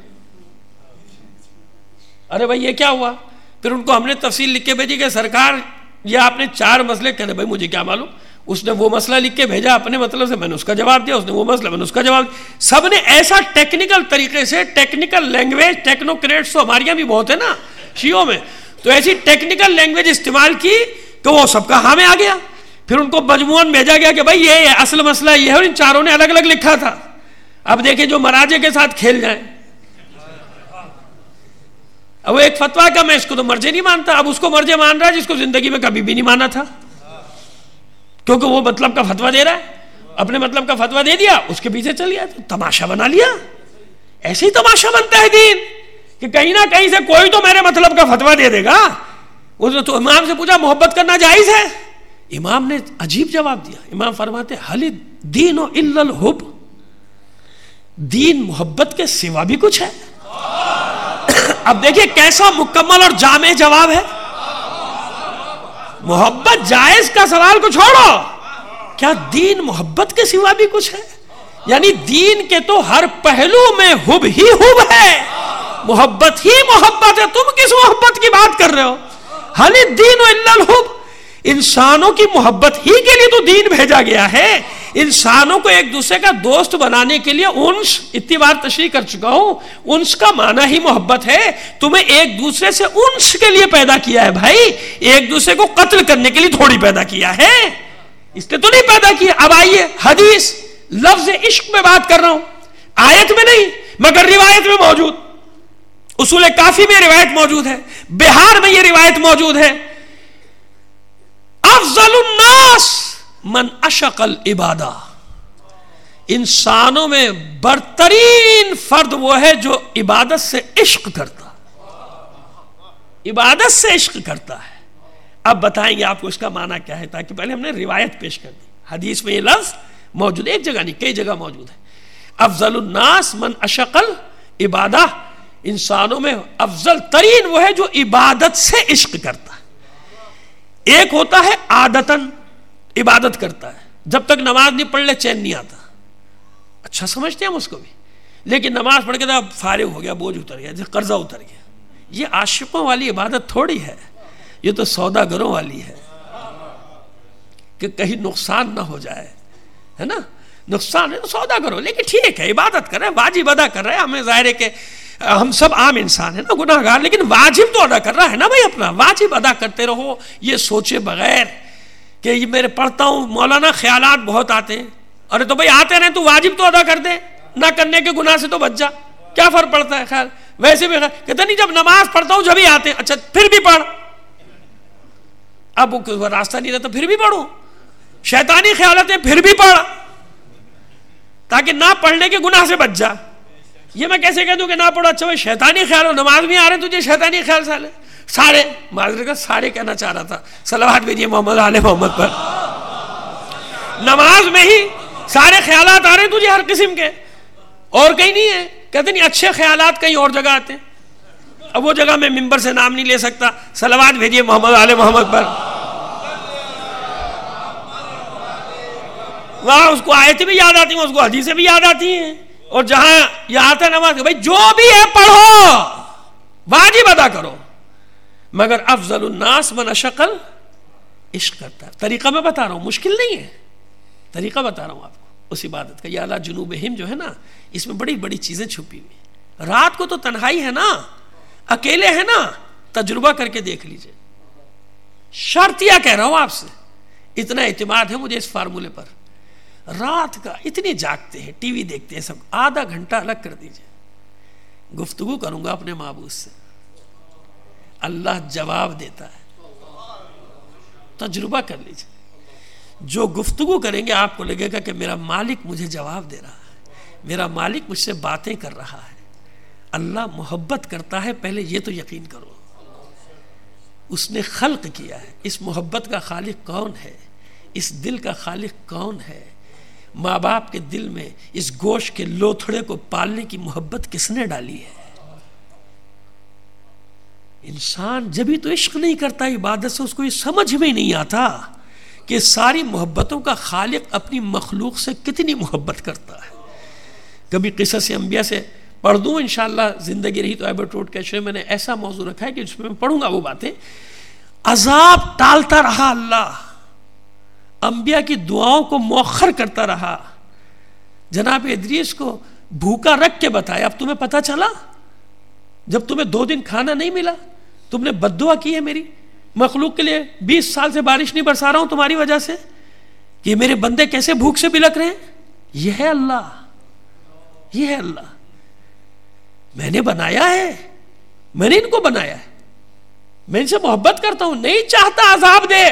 ارے بھائی یہ کیا ہوا؟ پھر ان کو ہم نے تفصیل لکھ کے بھیجی کہ سرکار یہ آپ نے چار مسئلے کہے. بھائی مجھے کیا معلوم, اس نے وہ مسئلہ لکھ کے بھیجا اپنے مطلب سے, میں نے اس کا جواب دیا, اس نے وہ مسئلہ, میں نے اس کا جواب دیا. سب نے ایسا ٹیکنیکل طریقے سے, ٹیکنیکل لینگویج, ٹیکنوکریٹس تو ہمارے یہاں بھی بہت ہے نا شیعوں میں, تو ایسی ٹیکنیکل لینگویج استعمال کی کہ وہ سب کا ہاں میں آ گیا. پھر ان کو مجموعاً بھیجا گیا کہ بھائی یہ اصل مسئلہ یہ ہے, اور ان چاروں نے الگ الگ لکھا تھا. اب دیکھیں جو مراجع کے ساتھ کھیل جائیں. اب وہ ایک فتویٰ کا میں اس کو تو مرجع نہیں مانتا, اب اس کو مرجع مان رہا ہے جس کو زندگی میں کبھی بھی نہیں مانا تھا, کیونکہ وہ مطلب کا فتویٰ دے رہا ہے, اپنے مطلب کا فتویٰ دے دیا, اس کے پیچھے چل گیا, تو تماشا بنا لیا. ایسے ہی تماشا بنتا ہے دین کہ کہیں نہ کہیں سے کوئی تو میرے مطلب کا فتویٰ دے دے گا. اس نے تو امام سے پوچھا محبت کرنا جائز ہے؟ امام نے عجیب جواب دیا. امام فرماتے حل الدین الا الحب, دین محبت کے سوا بھی کچھ ہے. اب دیکھیں کیسا مکمل اور جامع جواب ہے. محبت جائز کا سوال کو چھوڑو, کیا دین محبت کے سوا بھی کچھ ہے؟ یعنی دین کے تو ہر پہلو میں حب ہی حب ہے, محبت ہی محبت ہے. تم کس محبت کی بات کر رہے ہو؟ حل الدین الا الحب, انسانوں کی محبت ہی کے لیے تو دین بھیجا گیا ہے. انسانوں کو ایک دوسرے کا دوست بنانے کے لیے انس, اتنی بار تشریح کر چکا ہوں, انس کا معنی ہی محبت ہے. تمہیں ایک دوسرے سے انس کے لیے پیدا کیا ہے بھائی, ایک دوسرے کو قتل کرنے کے لیے تھوڑی پیدا کیا ہے, اس لیے تو نہیں پیدا کیا. اب آئیے حدیث لفظ عشق میں بات کر رہا ہوں, آیت میں نہیں مگر روایت میں موجود. اصول کافی میں روایت موجود ہے, بہار میں یہ روایت موجود ہے. افضل الناس من عشق العبادہ, انسانوں میں برترین فرد وہ ہے جو عبادت سے عشق کرتا, عبادت سے عشق کرتا ہے. اب بتائیں گے آپ کو اس کا معنی کیا ہے, تاکہ پہلے ہم نے روایت پیش کر دی. حدیث میں یہ لفظ موجود ہے, ایک جگہ نہیں کئی جگہ موجود ہے. افضل الناس من عشق العبادہ, انسانوں میں افضل ترین وہ ہے جو عبادت سے عشق کرتا ہے. ایک ہوتا ہے عادتاً عبادت کرتا ہے، جب تک نماز نہیں پڑھ لے چین نہیں آتا، اچھا سمجھتے ہیں ہم اس کو بھی، لیکن نماز پڑھ کے تو اب فارغ ہو گیا، بوجھ اتر گیا، جیسے قرضہ اتر گیا. یہ عاشقوں والی عبادت تھوڑی ہے، یہ تو سوداگروں والی ہے کہ کہیں نقصان نہ ہو جائے، ہے نا، نقصان ہے تو سودا کرو، لیکن ٹھیک ہے عبادت کر رہے ہیں، واجب ادا کر رہے ہیں. ہمیں ظاہر ہے کہ ہم سب عام انسان ہیں نا، گناہ گار، لیکن واجب تو ادا کر رہا ہے نا بھائی، اپنا واجب ادا کرتے رہو، یہ سوچے بغیر کہ یہ میرے پڑھتا ہوں مولانا خیالات بہت آتے ہیں. ارے تو بھائی آتے رہے تو واجب تو ادا کر دے، نہ کرنے کے گناہ سے تو بچ جا، کیا فرق پڑتا ہے. خیال ویسے بھی کہتے نہیں جب نماز پڑھتا ہوں جب ہی آتے ہیں، اچھا پھر بھی پڑھ، اب راستہ نہیں رہتا پھر بھی پڑھو، شیطانی خیالات ہیں پھر بھی پڑھ، تاکہ نہ پڑھنے کے گناہ سے بچ جا. یہ میں کیسے کہہ دوں کہ نہ پڑھو، اچھا بھائی شیطانی خیال ہو، نماز میں آ رہے ہیں تجھے شیطانی خیال سالے سارے، معذرت کا سارے کہنا چاہ رہا تھا، صلوات بھیجیے محمد آل محمد پر. نماز میں ہی سارے خیالات آ رہے ہیں تجھے ہر قسم کے، اور کہیں نہیں ہے. کہتے نہیں اچھے خیالات کہیں اور جگہ آتے ہیں. اب وہ جگہ میں ممبر سے نام نہیں لے سکتا، صلوات بھیجیے محمد آل محمد پر. وہاں اس کو آیتیں بھی یاد آتی ہیں، اس کو حدیثیں بھی یاد آتی ہیں، اور جہاں یہ آتا ہے نماز بھائی جو بھی ہے پڑھو، واجب ادا کرو، مگر افضل الناس من اشقل عشق کرتا ہے. طریقہ میں بتا رہا ہوں، مشکل نہیں ہے، طریقہ بتا رہا ہوں آپ کو اس عبادت کا. یا اللہ جنوب ہند جو ہے نا، اس میں بڑی بڑی چیزیں چھپی ہوئی. رات کو تو تنہائی ہے نا، اکیلے ہیں نا، تجربہ کر کے دیکھ لیجئے. شرطیہ کہہ رہا ہوں آپ سے، اتنا اعتماد ہے مجھے اس فارمولے پر. رات کا اتنے جاگتے ہیں، ٹی وی دیکھتے ہیں سب، آدھا گھنٹہ الگ کر دیجئے، گفتگو کروں گا اپنے معبود سے، اللہ جواب دیتا ہے. تجربہ کر لیجئے، جو گفتگو کریں گے آپ کو لگے گا کہ میرا مالک مجھے جواب دے رہا ہے، میرا مالک مجھ سے باتیں کر رہا ہے. اللہ محبت کرتا ہے، پہلے یہ تو یقین کرو. اس نے خلق کیا ہے، اس محبت کا خالق کون ہے، اس دل کا خالق کون ہے. ماں باپ کے دل میں اس گوشت کے لوتھڑے کو پالنے کی محبت کس نے ڈالی ہے. انسان جبھی تو عشق نہیں کرتا عبادت سے، اس کو یہ سمجھ میں نہیں آتا کہ ساری محبتوں کا خالق اپنی مخلوق سے کتنی محبت کرتا ہے. کبھی قصص انبیاء سے پڑھ دوں انشاءاللہ، زندگی رہی تو ایبٹ روڈ کیشے میں نے ایسا موضوع رکھا ہے کہ جس میں میں پڑھوں گا وہ باتیں. عذاب ٹالتا رہا اللہ، انبیاء کی دعاؤں کو مؤخر کرتا رہا. جناب ادریس کو بھوکا رکھ کے بتایا، اب تمہیں پتہ چلا جب تمہیں دو دن کھانا نہیں ملا تم نے بد دعا کی ہے میری مخلوق کے لیے، بیس سال سے بارش نہیں برسا رہا ہوں تمہاری وجہ سے، کہ میرے بندے کیسے بھوک سے بلک رہے ہیں. یہ ہے اللہ، یہ ہے اللہ. میں نے بنایا ہے، میں نے ان کو بنایا ہے، میں ان سے محبت کرتا ہوں، نہیں چاہتا عذاب دے.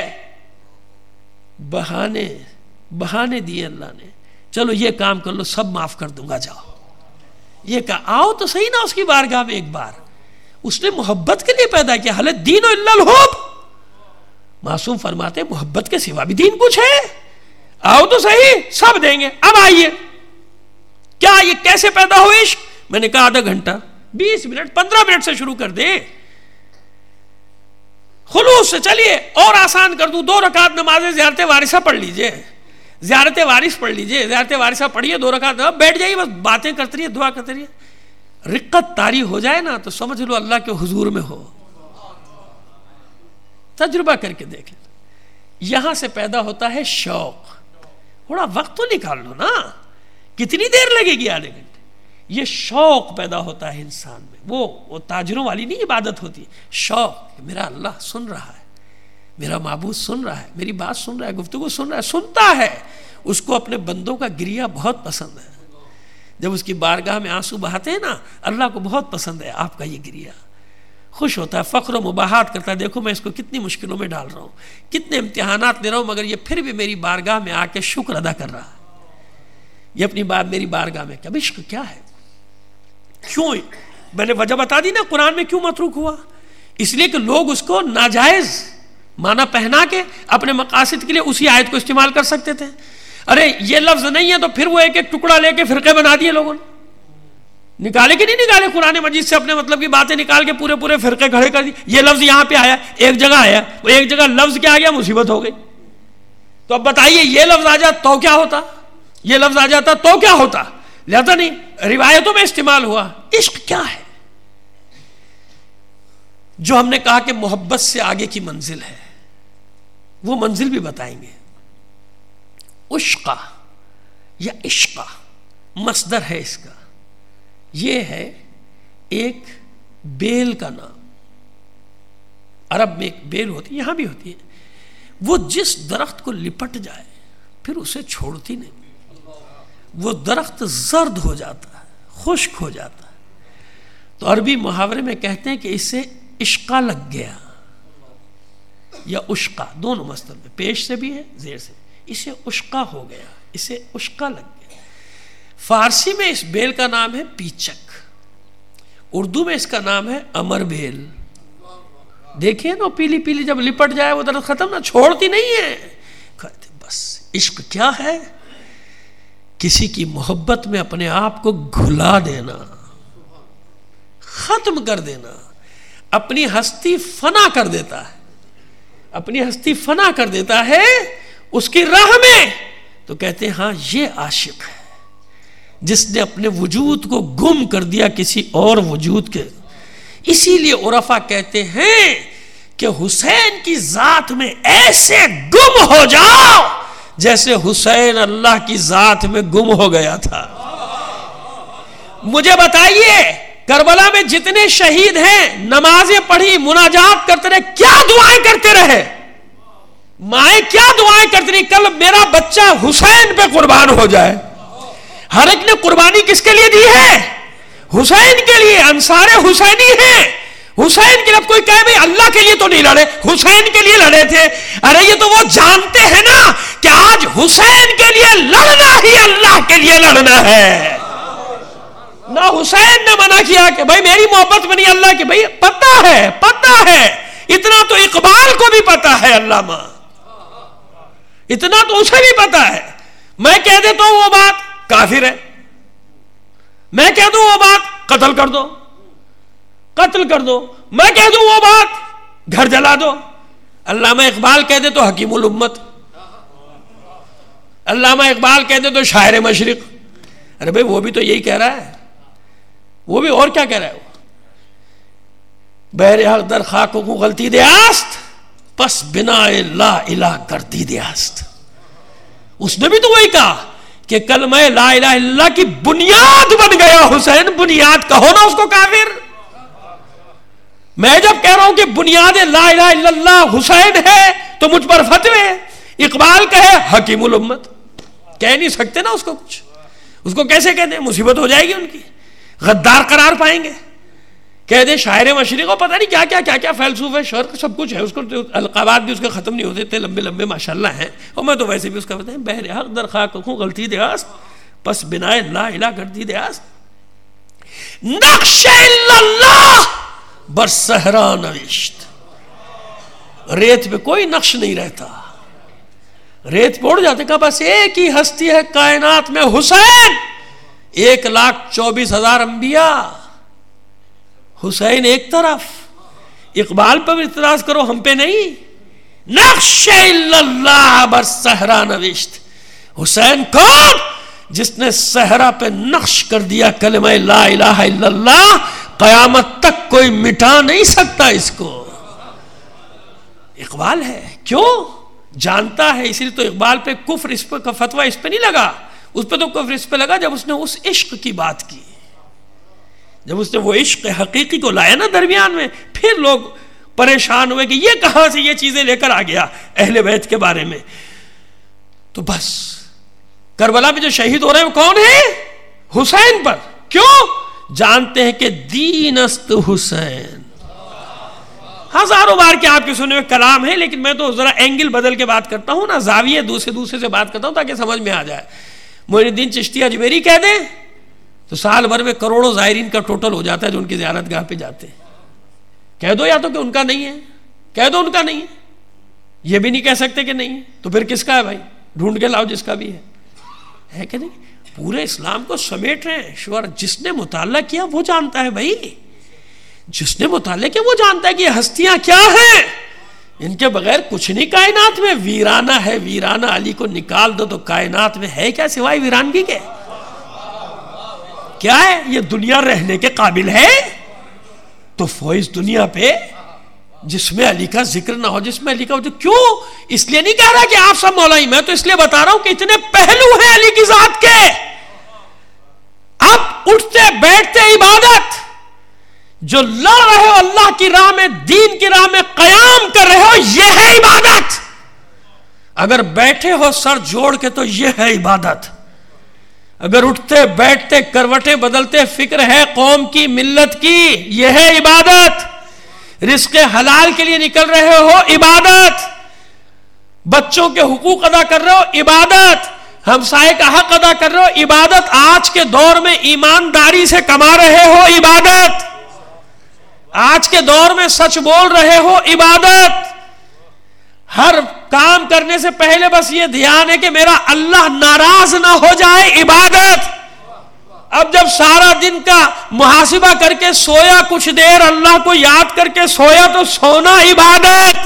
بہانے بہانے دیے اللہ نے، چلو یہ کام کر لو سب معاف کر دوں گا، جاؤ. یہ کہا آؤ تو صحیح نا اس کی بارگاہ میں ایک بار. اس نے محبت کے لیے پیدا کیا، حل الدین الا الحب. معصوم فرماتے محبت کے سوا بھی دین کچھ ہے، آؤ تو صحیح سب دیں گے. اب آئیے، کیا یہ کیسے پیدا ہو عشق؟ میں نے کہا آدھا گھنٹہ، بیس منٹ، پندرہ منٹ سے شروع کر دیں، خلوص سے. چلیے اور آسان کر دوں، دو رکعت نماز زیارت وارثہ پڑھ لیجئے، زیارت وارث پڑھ لیجئے، زیارت وارثہ پڑھیے دو رکعت، بیٹھ جائیے بس باتیں کرتے رہیے، دعا کرتے رہیے. رقت طاری ہو جائے نا تو سمجھ لو اللہ کے حضور میں ہو. تجربہ کر کے دیکھ لیں. یہاں سے پیدا ہوتا ہے شوق. تھوڑا وقت تو نکال لو نا، کتنی دیر لگے گی؟ آدھے گھنٹے. یہ شوق پیدا ہوتا ہے انسان میں، وہ وہ تاجروں والی نہیں عبادت ہوتی، شوق کہ میرا اللہ سن رہا ہے، میرا معبود سن رہا ہے، میری بات سن رہا ہے، گفتگو سن رہا ہے، سنتا ہے. اس کو اپنے بندوں کا گریہ بہت پسند ہے. جب اس کی بارگاہ میں آنسو بہاتے ہیں نا، اللہ کو بہت پسند ہے آپ کا یہ گریہ. خوش ہوتا ہے، فخر و مباحات کرتا ہے، دیکھو میں اس کو کتنی مشکلوں میں ڈال رہا ہوں، کتنے امتحانات لے رہا ہوں، مگر یہ پھر بھی میری بارگاہ میں آ کے شکر ادا کر رہا ہے. یہ اپنی بات میری بارگاہ میں کیا عشق کیا ہے؟ کیوں؟ میں نے وجہ بتا دی نا قرآن میں کیوں متروک ہوا. اس لیے کہ لوگ اس کو ناجائز معنی پہنا کے اپنے مقاصد کے لیے اسی آیت کو استعمال کر سکتے تھے. ارے یہ لفظ نہیں ہے تو پھر وہ ایک ایک ٹکڑا لے کے فرقے بنا دیے لوگوں نے. نکالے کہ نہیں نکالے قرآن مجید سے اپنے مطلب کی باتیں نکال کے پورے پورے فرقے کھڑے کر دی. یہ لفظ یہاں پہ آیا, ایک جگہ آیا, وہ ایک جگہ لفظ کیا آ گیا, مصیبت ہو گئی. تو اب بتائیے یہ لفظ آ جاتا تو کیا ہوتا, یہ لفظ آ جاتا تو کیا ہوتا, لہذا نہیں, روایتوں میں استعمال ہوا. عشق کیا ہے؟ جو ہم نے کہا کہ محبت سے آگے کی منزل ہے, وہ منزل بھی بتائیں گے. عشقہ یا عشقہ مصدر ہے اس کا, یہ ہے ایک بیل کا نام. عرب میں ایک بیل ہوتی ہے, یہاں بھی ہوتی ہے. وہ جس درخت کو لپٹ جائے پھر اسے چھوڑتی نہیں. وہ درخت زرد ہو جاتا ہے, خشک ہو جاتا ہے. تو عربی محاورے میں کہتے ہیں کہ اسے عشقہ لگ گیا یا عشقہ, دونوں مصدر میں, پیش سے بھی ہے زیر سے. اسے عشقہ ہو گیا, اسے عشقہ لگ گیا. فارسی میں اس بیل کا نام ہے پیچک, اردو میں اس کا نام ہے امر بیل. دیکھیں نا پیلی پیلی جب لپٹ جائے وہ درخت ختم نہ, چھوڑتی نہیں ہے. کہتے بس عشق کیا ہے؟ کسی کی محبت میں اپنے آپ کو گھلا دینا, ختم کر دینا, اپنی ہستی فنا کر دیتا ہے, اپنی ہستی فنا کر دیتا ہے اس کی راہ میں. تو کہتے ہیں ہاں یہ عاشق ہے جس نے اپنے وجود کو گم کر دیا کسی اور وجود کے. اسی لیے عرفا کہتے ہیں کہ حسین کی ذات میں ایسے گم ہو جاؤ جیسے حسین اللہ کی ذات میں گم ہو گیا تھا. مجھے بتائیے کربلا میں جتنے شہید ہیں, نمازیں پڑھی, مناجات کرتے رہے, کیا دعائیں کرتے رہے, مائیں کیا دعائیں کرتی رہی, کل میرا بچہ حسین پہ قربان ہو جائے. ہر ایک نے قربانی کس کے لیے دی ہے؟ حسین کے لیے. انصار حسینی ہیں, حسین کے لیے. کوئی کہے بھئی اللہ کے لیے تو نہیں لڑے, حسین کے لیے لڑے تھے. ارے یہ تو وہ جانتے ہیں نا کہ آج حسین کے لیے لڑنا ہی اللہ کے لیے لڑنا ہے. نہ حسین نے منع کیا کہ بھئی میری محبت میں نہیں اللہ کی. بھئی پتہ ہے, پتہ ہے, اتنا تو اقبال کو بھی پتہ ہے, علامہ اتنا تو اسے بھی پتہ ہے. میں کہہ دیتا ہوں وہ بات کافر ہے, میں کہہ دوں وہ بات قتل کر دو, قتل کر دو. میں کہہ دوں وہ بات گھر جلا دو. علامہ اقبال کہہ دے تو حکیم الامت, علامہ اقبال کہہ دے تو شاعر مشرق. ارے بھئی وہ بھی تو یہی کہہ رہا ہے, وہ بھی اور کیا کہہ رہا ہے. بہر حق در خاک کو غلطی دیاست, پس بنا لا الہ کرتی دیاست. اس نے بھی تو وہی کہا کہ کلمہ لا الہ الا اللہ کی بنیاد بن گیا حسین. بنیاد کہو نا اس کو کافر. میں جب کہہ رہا ہوں کہ بنیاد لا الہ الا اللہ حسین ہے تو مجھ پر فتوے. اقبال کہے حکیم الامت, کہہ نہیں سکتے نا اس کو کچھ. اس کو کیسے کہہ دیں, مصیبت ہو جائے گی ان کی, غدار قرار پائیں گے. کہہ دیں شاعر مشرق کو, پتہ نہیں کیا کیا کیا کیا فلسفہ شرق سب کچھ ہے. اس کو القابات بھی اس کے ختم نہیں ہوتے تھے, لمبے لمبے ماشاءاللہ ہیں. اور میں تو ویسے بھی اس کا بتائیں بہر حق در خاک کو غلطی دیاست, پس بنا لا الہ کرتی دیاست. نقش الا اللہ بر صحرا نوشت. ریت پہ کوئی نقش نہیں رہتا, ریت پہ اڑ جاتے. کہا بس ایک ہی ہستی ہے کائنات میں, حسین. ایک لاکھ چوبیس ہزار انبیاء, حسین ایک طرف. اقبال پر اعتراض کرو, ہم پہ نہیں. نقش الا اللہ بر صحرا نوشت. حسین کون؟ جس نے صحرا پہ نقش کر دیا کلمہ لا الہ الا اللہ. قیامت تک کوئی مٹا نہیں سکتا اس کو. اقبال ہے, کیوں جانتا ہے, اسی لیے تو اقبال پہ کفر اس پہ فتویٰ اس پہ نہیں لگا. اس پہ تو کفر اس پہ لگا جب اس نے اس عشق کی بات کی, جب اس نے وہ عشق حقیقی کو لایا نا درمیان میں. پھر لوگ پریشان ہوئے کہ یہ کہاں سے یہ چیزیں لے کر آ گیا اہل بیت کے بارے میں. تو بس کربلا میں جو شہید ہو رہے ہیں وہ کون ہے؟ حسین پر. کیوں؟ جانتے ہیں کہ دین است حسین. ہزاروں بار کے آپ کے سنے ہوئے کلام ہے, لیکن میں تو ذرا اینگل بدل کے بات کرتا ہوں نا, زاویے دوسرے دوسرے سے بات کرتا ہوں تاکہ سمجھ میں آ جائے. معین الدین چشتی اجمیری کہہ دیں تو سال بھر میں کروڑوں زائرین کا ٹوٹل ہو جاتا ہے جو ان کی زیارت گاہ پہ جاتے ہیں. کہہ دو یا تو کہ ان کا نہیں ہے, کہہ دو ان کا نہیں ہے. یہ بھی نہیں کہہ سکتے کہ نہیں ہے, تو پھر کس کا ہے بھائی؟ ڈھونڈ کے لاؤ جس کا بھی ہے, ہے کہ نہیں. پورے اسلام کو سمیٹ رہے ہیں. شور جس نے مطالعہ کیا وہ جانتا ہے بھائی, جس نے مطالعہ کیا وہ جانتا ہے کہ یہ ہستیاں کیا ہیں, ان کے بغیر کچھ نہیں کائنات میں, ویرانہ ہے ویرانہ. علی کو نکال دو تو کائنات میں ہے کیا سوائے ویرانگی کے؟ کیا ہے یہ دنیا رہنے کے قابل ہے؟ تو فوائز دنیا پہ جس میں علی کا ذکر نہ ہو, جس میں علی کا ہو, کیوں؟ اس لیے نہیں کہہ رہا کہ آپ سب مولائی, میں تو اس لیے بتا رہا ہوں کہ اتنے پہلو ہیں علی کی ذات کے. اب اٹھتے بیٹھتے عبادت, جو لڑ رہے ہو اللہ کی راہ میں, دین کی راہ میں قیام کر رہے ہو, یہ ہے عبادت. اگر بیٹھے ہو سر جوڑ کے تو یہ ہے عبادت. اگر اٹھتے بیٹھتے کروٹیں بدلتے فکر ہے قوم کی ملت کی, یہ ہے عبادت. رزق حلال کے لیے نکل رہے ہو, عبادت. بچوں کے حقوق ادا کر رہے ہو, عبادت. ہمسائے کا حق ادا کر رہے ہو, عبادت. آج کے دور میں ایمانداری سے کما رہے ہو, عبادت. آج کے دور میں سچ بول رہے ہو, عبادت. ہر کام کرنے سے پہلے بس یہ دھیان ہے کہ میرا اللہ ناراض نہ ہو جائے, عبادت. اب جب سارا دن کا محاسبہ کر کے سویا, کچھ دیر اللہ کو یاد کر کے سویا, تو سونا عبادت.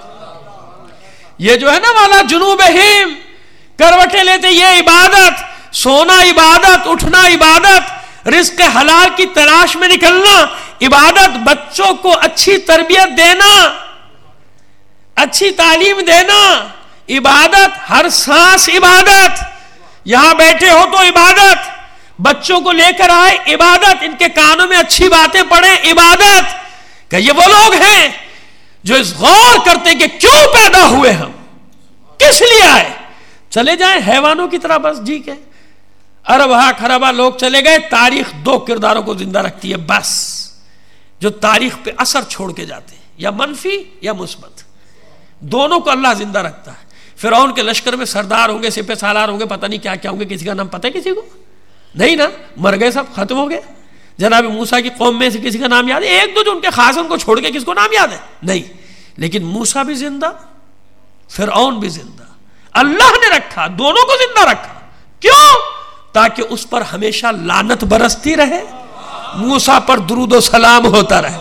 یہ جو ہے نا والا جنوب ہیم کروٹیں لیتے, یہ عبادت. سونا عبادت, اٹھنا عبادت, رزق حلال کی تلاش میں نکلنا عبادت. بچوں کو اچھی تربیت دینا, اچھی تعلیم دینا عبادت. ہر سانس عبادت. یہاں بیٹھے ہو تو عبادت. بچوں کو لے کر آئے, عبادت. ان کے کانوں میں اچھی باتیں پڑھیں, عبادت. کہ یہ وہ لوگ ہیں جو اس غور کرتے کہ کیوں پیدا ہوئے, ہم کس لیے آئے. چلے جائیں حیوانوں کی طرح بس جی کے, اربہ خربہ لوگ چلے گئے. تاریخ دو کرداروں کو زندہ رکھتی ہے بس, جو تاریخ پہ اثر چھوڑ کے جاتے ہیں, یا منفی یا مثبت. دونوں کو اللہ زندہ رکھتا ہے. فرعون کے لشکر میں سردار ہوں گے, سپہ سالار ہوں گے, پتہ نہیں کیا کیا ہوں گے, کسی کا نام پتہ ہے کسی کو نہیں نا, مر گئے سب, ختم ہو گئے. جناب موسیٰ کی قوم میں سے کسی کا نام یاد ہے؟ ایک دو جو ان کے خاص, ان کو چھوڑ کے کس کو نام یاد ہے؟ نہیں. لیکن موسیٰ بھی زندہ, فرعون بھی زندہ. اللہ نے رکھا, دونوں کو زندہ رکھا. کیوں؟ تاکہ اس پر ہمیشہ لعنت برستی رہے, موسیٰ پر درود و سلام ہوتا رہے.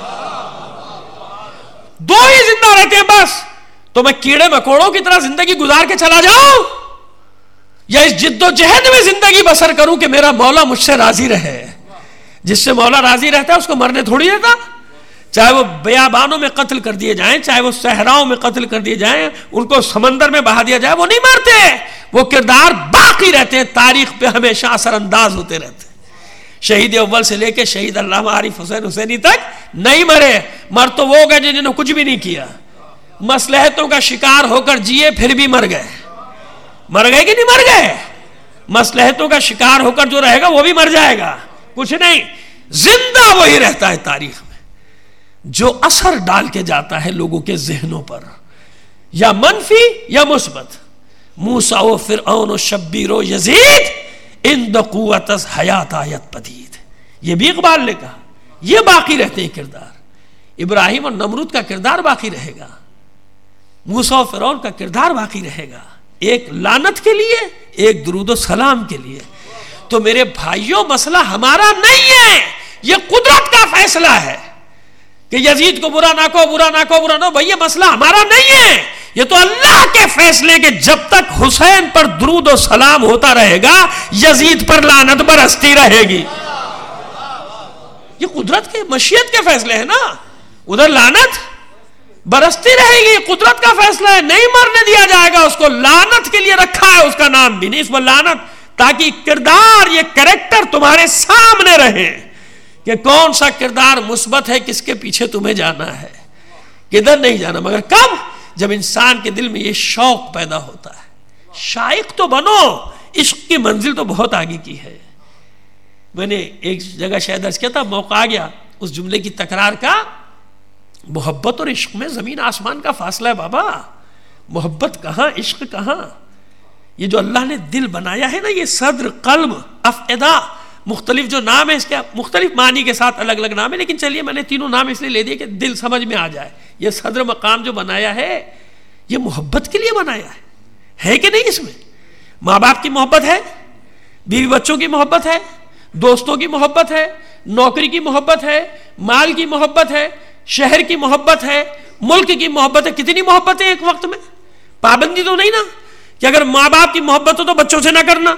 دو ہی زندہ رہتے ہیں بس. تو میں کیڑے مکوڑوں کی طرح زندگی گزار کے چلا جاؤں, یا اس جد و جہد میں زندگی بسر کروں کہ میرا مولا مجھ سے راضی رہے. جس سے مولا راضی رہتا ہے اس کو مرنے تھوڑی دیتا. چاہے وہ بیابانوں میں قتل کر دیے جائیں, چاہے وہ صحراؤں میں قتل کر دیے جائیں, ان کو سمندر میں بہا دیا جائے, وہ نہیں مرتے. وہ کردار باقی رہتے ہیں, تاریخ پہ ہمیشہ اثر انداز ہوتے رہتے ہیں. شہید اول سے لے کے شہید علامہ عارف حسین حسینی تک نہیں مرے. مر تو وہ گئے جنہوں نے کچھ بھی نہیں کیا, مصلحتوں کا شکار ہو کر جیے پھر بھی مر گئے. مر گئے کہ نہیں مر گئے؟ مصلحتوں کا شکار ہو کر جو رہے گا وہ بھی مر جائے گا, کچھ نہیں. زندہ وہی رہتا ہے تاریخ میں جو اثر ڈال کے جاتا ہے لوگوں کے ذہنوں پر, یا منفی یا مثبت. موسیٰ و فرعون و شبیر و یزید اند قوت از حیات آیت پدید, یہ بھی اقبال نے کہا. یہ باقی رہتے ہیں کردار. ابراہیم اور نمرود کا کردار باقی رہے گا, موسیٰ و فرعون کا کردار باقی رہے گا, ایک لعنت کے لیے, ایک درود و سلام کے لیے. تو میرے بھائیوں, مسئلہ ہمارا نہیں ہے, یہ قدرت کا فیصلہ ہے کہ یزید کو برا نہ کہو, برا نہ کہو, برا نہ کہو. بھائی یہ مسئلہ ہمارا نہیں ہے, یہ تو اللہ کے فیصلے کہ جب تک حسین پر درود و سلام ہوتا رہے گا یزید پر لعنت برستی رہے گی. یہ قدرت کے مشیت کے فیصلے ہیں نا. ادھر لعنت برستی رہے گی, قدرت کا فیصلہ ہے. نہیں مرنے دیا جائے گا اس کو, لعنت کے لیے رکھا ہے, اس کا نام بھی نہیں اس پر لعنت, تاکہ کردار, یہ کریکٹر تمہارے سامنے رہے کہ کون سا کردار مثبت ہے, کس کے پیچھے تمہیں جانا ہے, کدھر نہیں جانا. مگر کب؟ جب انسان کے دل میں یہ شوق پیدا ہوتا ہے. شائق تو بنو, عشق کی منزل تو بہت آگے کی ہے. میں نے ایک جگہ شاید عرض کیا تھا, موقع آ گیا اس جملے کی تکرار کا. محبت اور عشق میں زمین آسمان کا فاصلہ ہے بابا. محبت کہاں, عشق کہاں. یہ جو اللہ نے دل بنایا ہے نا, یہ صدر, قلب, افئدہ, مختلف جو نام ہے اس کے مختلف معنی کے ساتھ الگ الگ نام ہے, لیکن چلیے میں نے تینوں نام اس لیے لے دیے کہ دل سمجھ میں آ جائے. یہ صدر مقام جو بنایا ہے یہ محبت کے لیے بنایا ہے, ہے کہ نہیں؟ اس میں ماں باپ کی محبت ہے, بیوی بچوں کی محبت ہے، دوستوں کی محبت ہے، نوکری کی محبت ہے، مال کی محبت ہے، شہر کی محبت ہے، ملک کی محبت ہے. کتنی محبت ہے ایک وقت میں. پابندی تو نہیں نا کہ اگر ماں باپ کی محبت ہو تو بچوں سے نہ کرنا،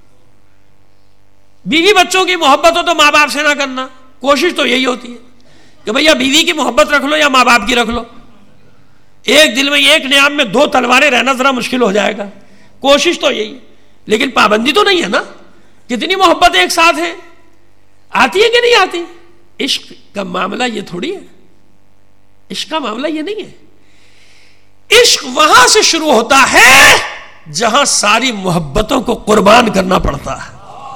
بیوی بچوں کی محبت ہو تو ماں باپ سے نہ کرنا. کوشش تو یہی ہوتی ہے کہ بھیا بیوی کی محبت رکھ لو یا ماں باپ کی رکھ لو. ایک دل میں ایک نیام میں دو تلواریں رہنا ذرا مشکل ہو جائے گا. کوشش تو یہی ہے، لیکن پابندی تو نہیں ہے نا. کتنی محبت ایک ساتھ ہے، آتی ہے کہ نہیں آتی. عشق کا معاملہ یہ تھوڑی ہے، عشق کا معاملہ یہ نہیں ہے. عشق وہاں سے شروع ہوتا ہے جہاں ساری محبتوں کو قربان کرنا پڑتا ہے.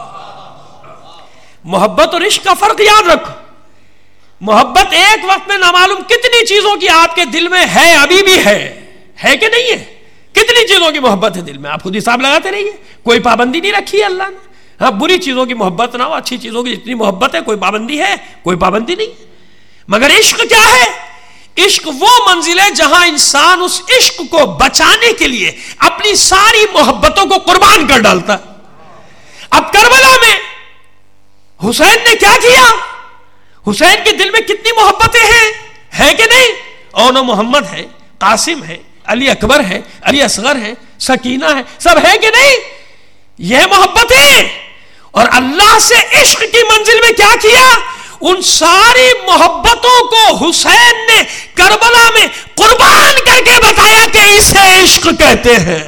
محبت اور عشق کا فرق یاد رکھو. محبت ایک وقت میں نامعلوم کتنی چیزوں کی آپ کے دل میں ہے، ابھی بھی ہے ہے کہ نہیں ہے. کتنی چیزوں کی محبت ہے دل میں، آپ خود حساب لگاتے رہیے. کوئی پابندی نہیں رکھی ہے اللہ نے. ہاں بری چیزوں کی محبت نہ ہو، اچھی چیزوں کی جتنی محبت ہے کوئی پابندی ہے، کوئی پابندی نہیں. مگر عشق کیا ہے؟ عشق وہ منزل ہے جہاں انسان اس عشق کو بچانے کے لیے اپنی ساری محبتوں کو قربان کر ڈالتا. اب کربلا میں حسین نے کیا کیا؟ حسین کے دل میں کتنی محبتیں ہیں، ہے کہ نہیں؟ اون محمد ہے، قاسم ہے، علی اکبر ہے، علی اصغر ہے، سکینہ ہے، سب ہے کہ نہیں؟ یہ محبتیں. اور اللہ سے عشق کی منزل میں کیا کیا؟ ان ساری محبتوں کو حسین نے کربلا میں قربان کر کے بتایا کہ اسے عشق کہتے ہیں.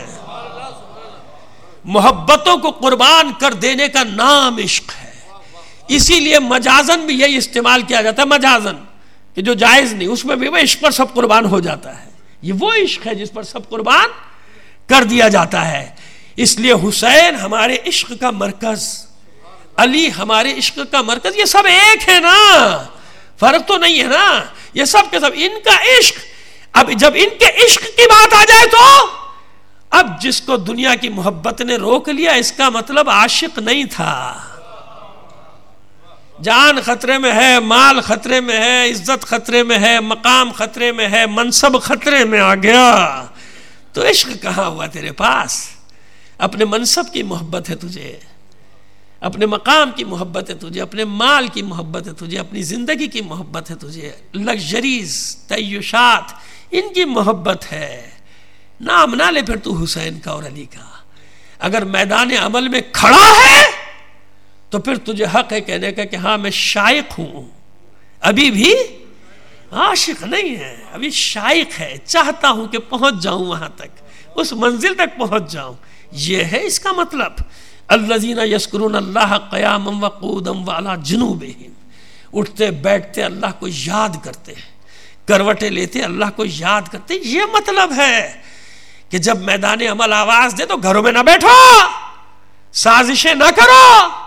محبتوں کو قربان کر دینے کا نام عشق ہے. اسی لیے مجازن بھی یہی استعمال کیا جاتا ہے، مجازن کہ جو جائز نہیں، اس میں بھی وہ عشق پر سب قربان ہو جاتا ہے. یہ وہ عشق ہے جس پر سب قربان کر دیا جاتا ہے. اس لیے حسین ہمارے عشق کا مرکز، علی ہمارے عشق کا مرکز. یہ سب ایک ہے نا، فرق تو نہیں ہے نا. یہ سب کے سب ان کا عشق. اب جب ان کے عشق کی بات آ جائے تو اب جس کو دنیا کی محبت نے روک لیا اس کا مطلب عاشق نہیں تھا. جان خطرے میں ہے، مال خطرے میں ہے، عزت خطرے میں ہے، مقام خطرے میں ہے، منصب خطرے میں آ گیا تو عشق کہاں ہوا تیرے پاس؟ اپنے منصب کی محبت ہے تجھے، اپنے مقام کی محبت ہے تجھے، اپنے مال کی محبت ہے تجھے، اپنی زندگی کی محبت ہے تجھے، لگژریز تعیشات ان کی محبت ہے. نام نہ لے پھر تو حسین کا اور علی کا. اگر میدان عمل میں کھڑا ہے تو پھر تجھے حق ہے کہنے کا کہ ہاں میں شائق ہوں، ابھی بھی عاشق نہیں ہے، ابھی شائق ہے، چاہتا ہوں کہ پہنچ جاؤں وہاں تک، اس منزل تک پہنچ جاؤں. یہ ہے اس کا مطلب. الذین یذکرون اللہ قیاما وقعودا وعلی جنوبہم. اٹھتے بیٹھتے اللہ کو یاد کرتے ہیں، کروٹیں لیتے اللہ کو یاد کرتے. یہ مطلب ہے کہ جب میدان عمل آواز دے تو گھروں میں نہ بیٹھو، سازشیں نہ کرو،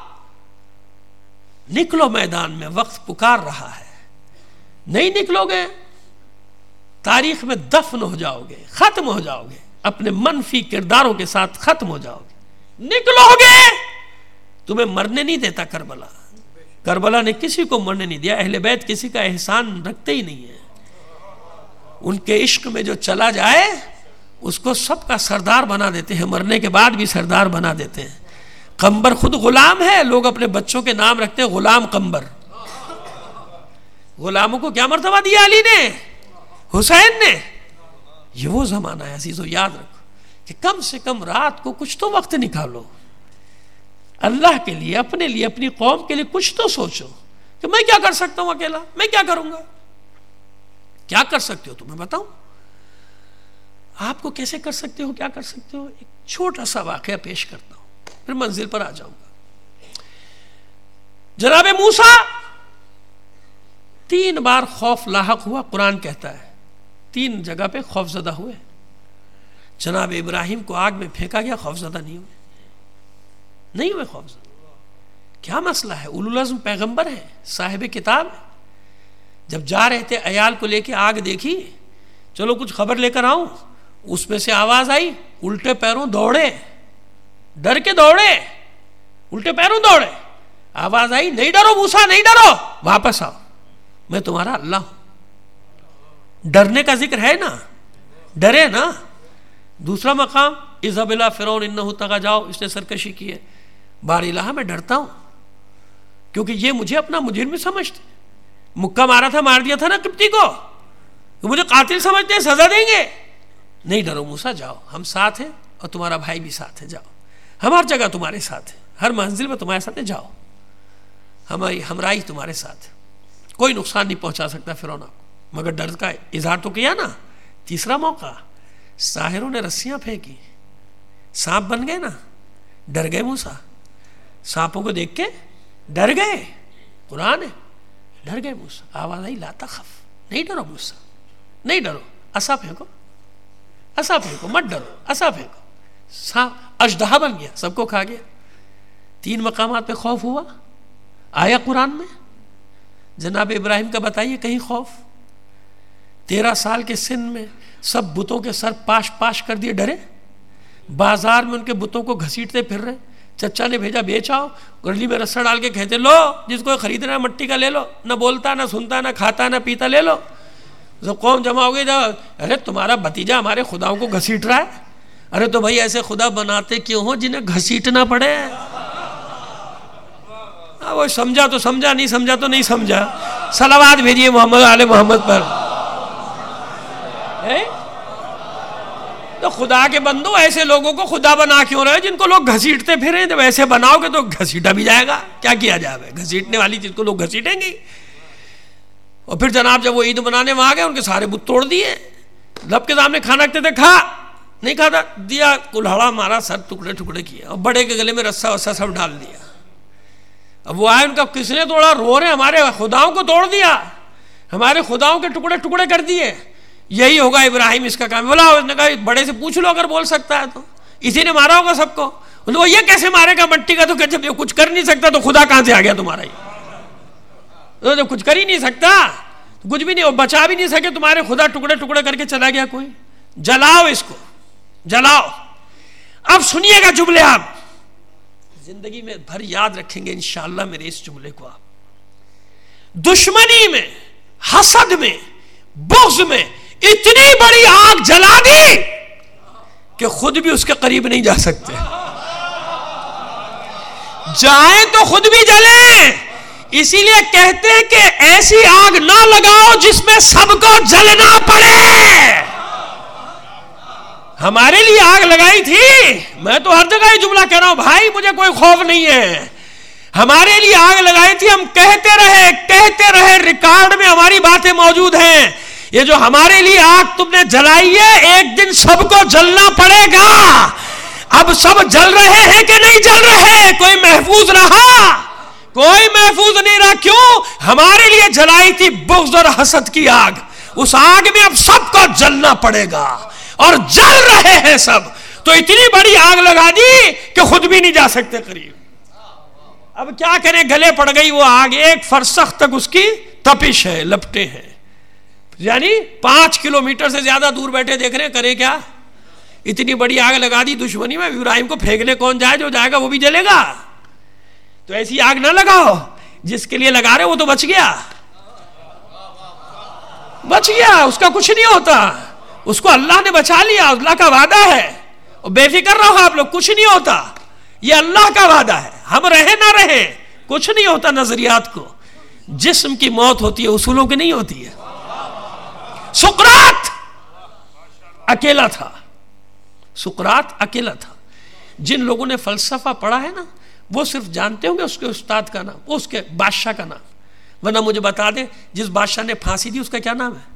نکلو میدان میں. وقت پکار رہا ہے. نہیں نکلو گے تاریخ میں دفن ہو جاؤ گے، ختم ہو جاؤ گے، اپنے منفی کرداروں کے ساتھ ختم ہو جاؤ گے. نکلو گے تمہیں مرنے نہیں دیتا کربلا. کربلا نے کسی کو مرنے نہیں دیا. اہل بیت کسی کا احسان رکھتے ہی نہیں ہے. ان کے عشق میں جو چلا جائے اس کو سب کا سردار بنا دیتے ہیں، مرنے کے بعد بھی سردار بنا دیتے ہیں. قمبر خود غلام ہے، لوگ اپنے بچوں کے نام رکھتے ہیں غلام قمبر. غلاموں کو کیا مرتبہ دیا علی نے، حسین نے. یہ وہ زمانہ ہے عزیزو، یاد رکھو کہ کم سے کم رات کو کچھ تو وقت نکالو اللہ کے لیے، اپنے لیے، اپنی قوم کے لیے. کچھ تو سوچو کہ میں کیا کر سکتا ہوں اکیلا، میں کیا کروں گا. کیا کر سکتے ہو تمہیں بتاؤں، آپ کو کیسے کر سکتے ہو، کیا کر سکتے ہو. ایک چھوٹا سا واقعہ پیش کرتا ہوں پھر منزل پر آ جاؤں گا. جناب موسیٰ تین بار خوف لاحق ہوا. قرآن کہتا ہے تین جگہ پہ خوف زدہ ہوئے. جناب ابراہیم کو آگ میں پھینکا گیا، خوف زدہ نہیں ہوئے، نہیں ہوئے خوف زدہ. کیا مسئلہ ہے؟ اولو العزم پیغمبر ہے، صاحب کتاب ہے. جب جا رہے تھے عیال کو لے کے آگ دیکھی، چلو کچھ خبر لے کر آؤں. اس میں سے آواز آئی، الٹے پیروں دوڑے، ڈر کے دوڑے، الٹے پیروں دوڑے. آواز آئی نہیں ڈرو موسیٰ، نہیں ڈرو، واپس آؤ، میں تمہارا اللہ ہوں. ڈرنے کا ذکر ہے نا، ڈرے نا. دوسرا مقام اذهب الى فرعون انه طغى، جاؤ اس نے سرکشی کی ہے. باری الہ میں ڈرتا ہوں کیونکہ یہ مجھے اپنا مجرم بھی سمجھتے، مکہ مارا تھا، مار دیا تھا نا قبطی کو، تو مجھے قاتل سمجھتے ہیں، سزا دیں گے. نہیں ڈرو موسیٰ، جاؤ، ہم ساتھ ہیں اور تمہارا بھائی بھی ساتھ ہے، جاؤ، ہم ہر جگہ تمہارے ساتھ ہیں، ہر منزل میں تمہارے ساتھ ہیں، جاؤ، ہماری ہمراہی تمہارے ساتھ ہے، کوئی نقصان نہیں پہنچا سکتا فرعون کو. مگر ڈر کا اظہار تو کیا نا. تیسرا موقع، ساحروں نے رسیاں پھینکی، سانپ بن گئے نا، ڈر گئے موسیٰ، سانپوں کو دیکھ کے ڈر گئے. قرآن ہے، ڈر گئے موسیٰ. آواز آئی لا تخف، نہیں ڈرو موسیٰ، نہیں ڈرو، عصا پھینکو، عصا پھینکو، مت ڈرو، عصا پھینکو. سانپ اژدہا بن گیا، سب کو کھا گیا. تین مقامات پہ خوف ہوا آیا قرآن میں. جناب ابراہیم کا بتائیے کہیں خوف؟ تیرہ سال کے سن میں سب بتوں کے سر پاش پاش کر دیے، ڈرے، بازار میں ان کے بتوں کو گھسیٹتے پھر رہے. چچا نے بھیجا بیچ آؤ، گرلی میں رسا ڈال کے کہتے لو، جس کو خریدنا ہے مٹی کا لے لو، نہ بولتا نہ سنتا نہ کھاتا نہ پیتا، لے لو. جب قوم جمع ہو گئی، جب ارے تمہارا بھتیجا ہمارے خداؤں کو گھسیٹ رہا ہے. ارے تو بھائی ایسے خدا بناتے کیوں ہو جنہیں گھسیٹنا پڑے؟ وہ سمجھا تو سمجھا، نہیں سمجھا تو نہیں سمجھا. صلوات بھیجیے محمد آل محمد پر. تو خدا کے بندو، ایسے لوگوں کو خدا بنا کیوں رہے جن کو لوگ گھسیٹتے پھریں؟ جب ایسے بناؤ گے تو گھسیٹا بھی جائے گا. کیا کیا جائے؟ گھسیٹنے والی چیز کو لوگ گھسیٹیں گے. اور پھر جناب جب وہ عید منانے وہاں گئے، ان کے سارے بت توڑ دیے. لب کے سامنے کھانا رکھتے تھے، کھا نہیں کھاتا، دیا کلہاڑا مارا، سر ٹکڑے ٹکڑے کیا، اور بڑے کے گلے میں رسا وسا سب ڈال دیا. اب وہ آئے، ان کا کس نے توڑا؟ رو رہے ہمارے خداؤں کو توڑ دیا، ہمارے خداؤں کے ٹکڑے ٹکڑے کر دیے. یہی ہوگا ابراہیم، اس کا کام. بولا اس نے کہا بڑے سے پوچھ لو اگر بول سکتا ہے تو، اسی نے مارا ہوگا سب کو. وہ یہ کیسے مارے گا مٹی کا؟ تو کہ جب یہ کچھ کر نہیں سکتا تو خدا کہاں سے آ گیا تمہارا؟ یہ جب کچھ کر ہی نہیں سکتا، کچھ بھی نہیں، بچا بھی نہیں سکے تمہارے خدا، ٹکڑے ٹکڑے کر کے چلا گیا کوئی. جلاؤ اس کو، جلاؤ. اب سنیے گا جملے، آپ زندگی میں بھر یاد رکھیں گے انشاءاللہ میرے اس جملے کو. آپ دشمنی میں، حسد میں، بغض میں اتنی بڑی آگ جلا دی کہ خود بھی اس کے قریب نہیں جا سکتے. جائیں تو خود بھی جلیں. اسی لیے کہتے ہیں کہ ایسی آگ نہ لگاؤ جس میں سب کو جلنا پڑے. ہمارے لیے آگ لگائی تھی. میں تو ہر جگہ یہ جملہ کہہ رہا ہوں بھائی، مجھے کوئی خوف نہیں ہے. ہمارے لیے آگ لگائی تھی، ہم کہتے رہے کہتے رہے، ریکارڈ میں ہماری باتیں موجود ہیں. یہ جو ہمارے لیے آگ تم نے جلائی ہے، ایک دن سب کو جلنا پڑے گا. اب سب جل رہے ہیں کہ نہیں جل رہے؟ کوئی محفوظ رہا؟ کوئی محفوظ نہیں رہا. کیوں؟ ہمارے لیے جلائی تھی بغض اور حسد کی آگ. اس آگ میں اب سب کو جلنا پڑے گا، اور جل رہے ہیں سب. تو اتنی بڑی آگ لگا دی کہ خود بھی نہیں جا سکتے قریب. اب کیا کریں؟ گلے پڑ گئی وہ آگ. ایک فرسخ تک اس کی تپش ہے، لپٹے ہیں. یعنی پانچ کلومیٹر سے زیادہ دور بیٹھے دیکھ رہے ہیں، کرے کیا؟ اتنی بڑی آگ لگا دی دشمنی میں. ابراہیم کو پھینکنے کون جائے؟ جو جائے گا وہ بھی جلے گا. تو ایسی آگ نہ لگاؤ. جس کے لیے لگا رہے وہ تو بچ گیا، بچ گیا، اس کا کچھ نہیں ہوتا. اس کو اللہ نے بچا لیا، اللہ کا وعدہ ہے. اور بے فکر رہو آپ لوگ، کچھ نہیں ہوتا. یہ اللہ کا وعدہ ہے. ہم رہے نہ رہے کچھ نہیں ہوتا. نظریات کو، جسم کی موت ہوتی ہے، اصولوں کی نہیں ہوتی ہے. سقراط اکیلا تھا. سقراط اکیلا تھا. جن لوگوں نے فلسفہ پڑھا ہے نا، وہ صرف جانتے ہوں گے اس کے استاد کا نام، اس کے بادشاہ کا نام. ورنہ مجھے بتا دیں جس بادشاہ نے پھانسی دی اس کا کیا نام ہے؟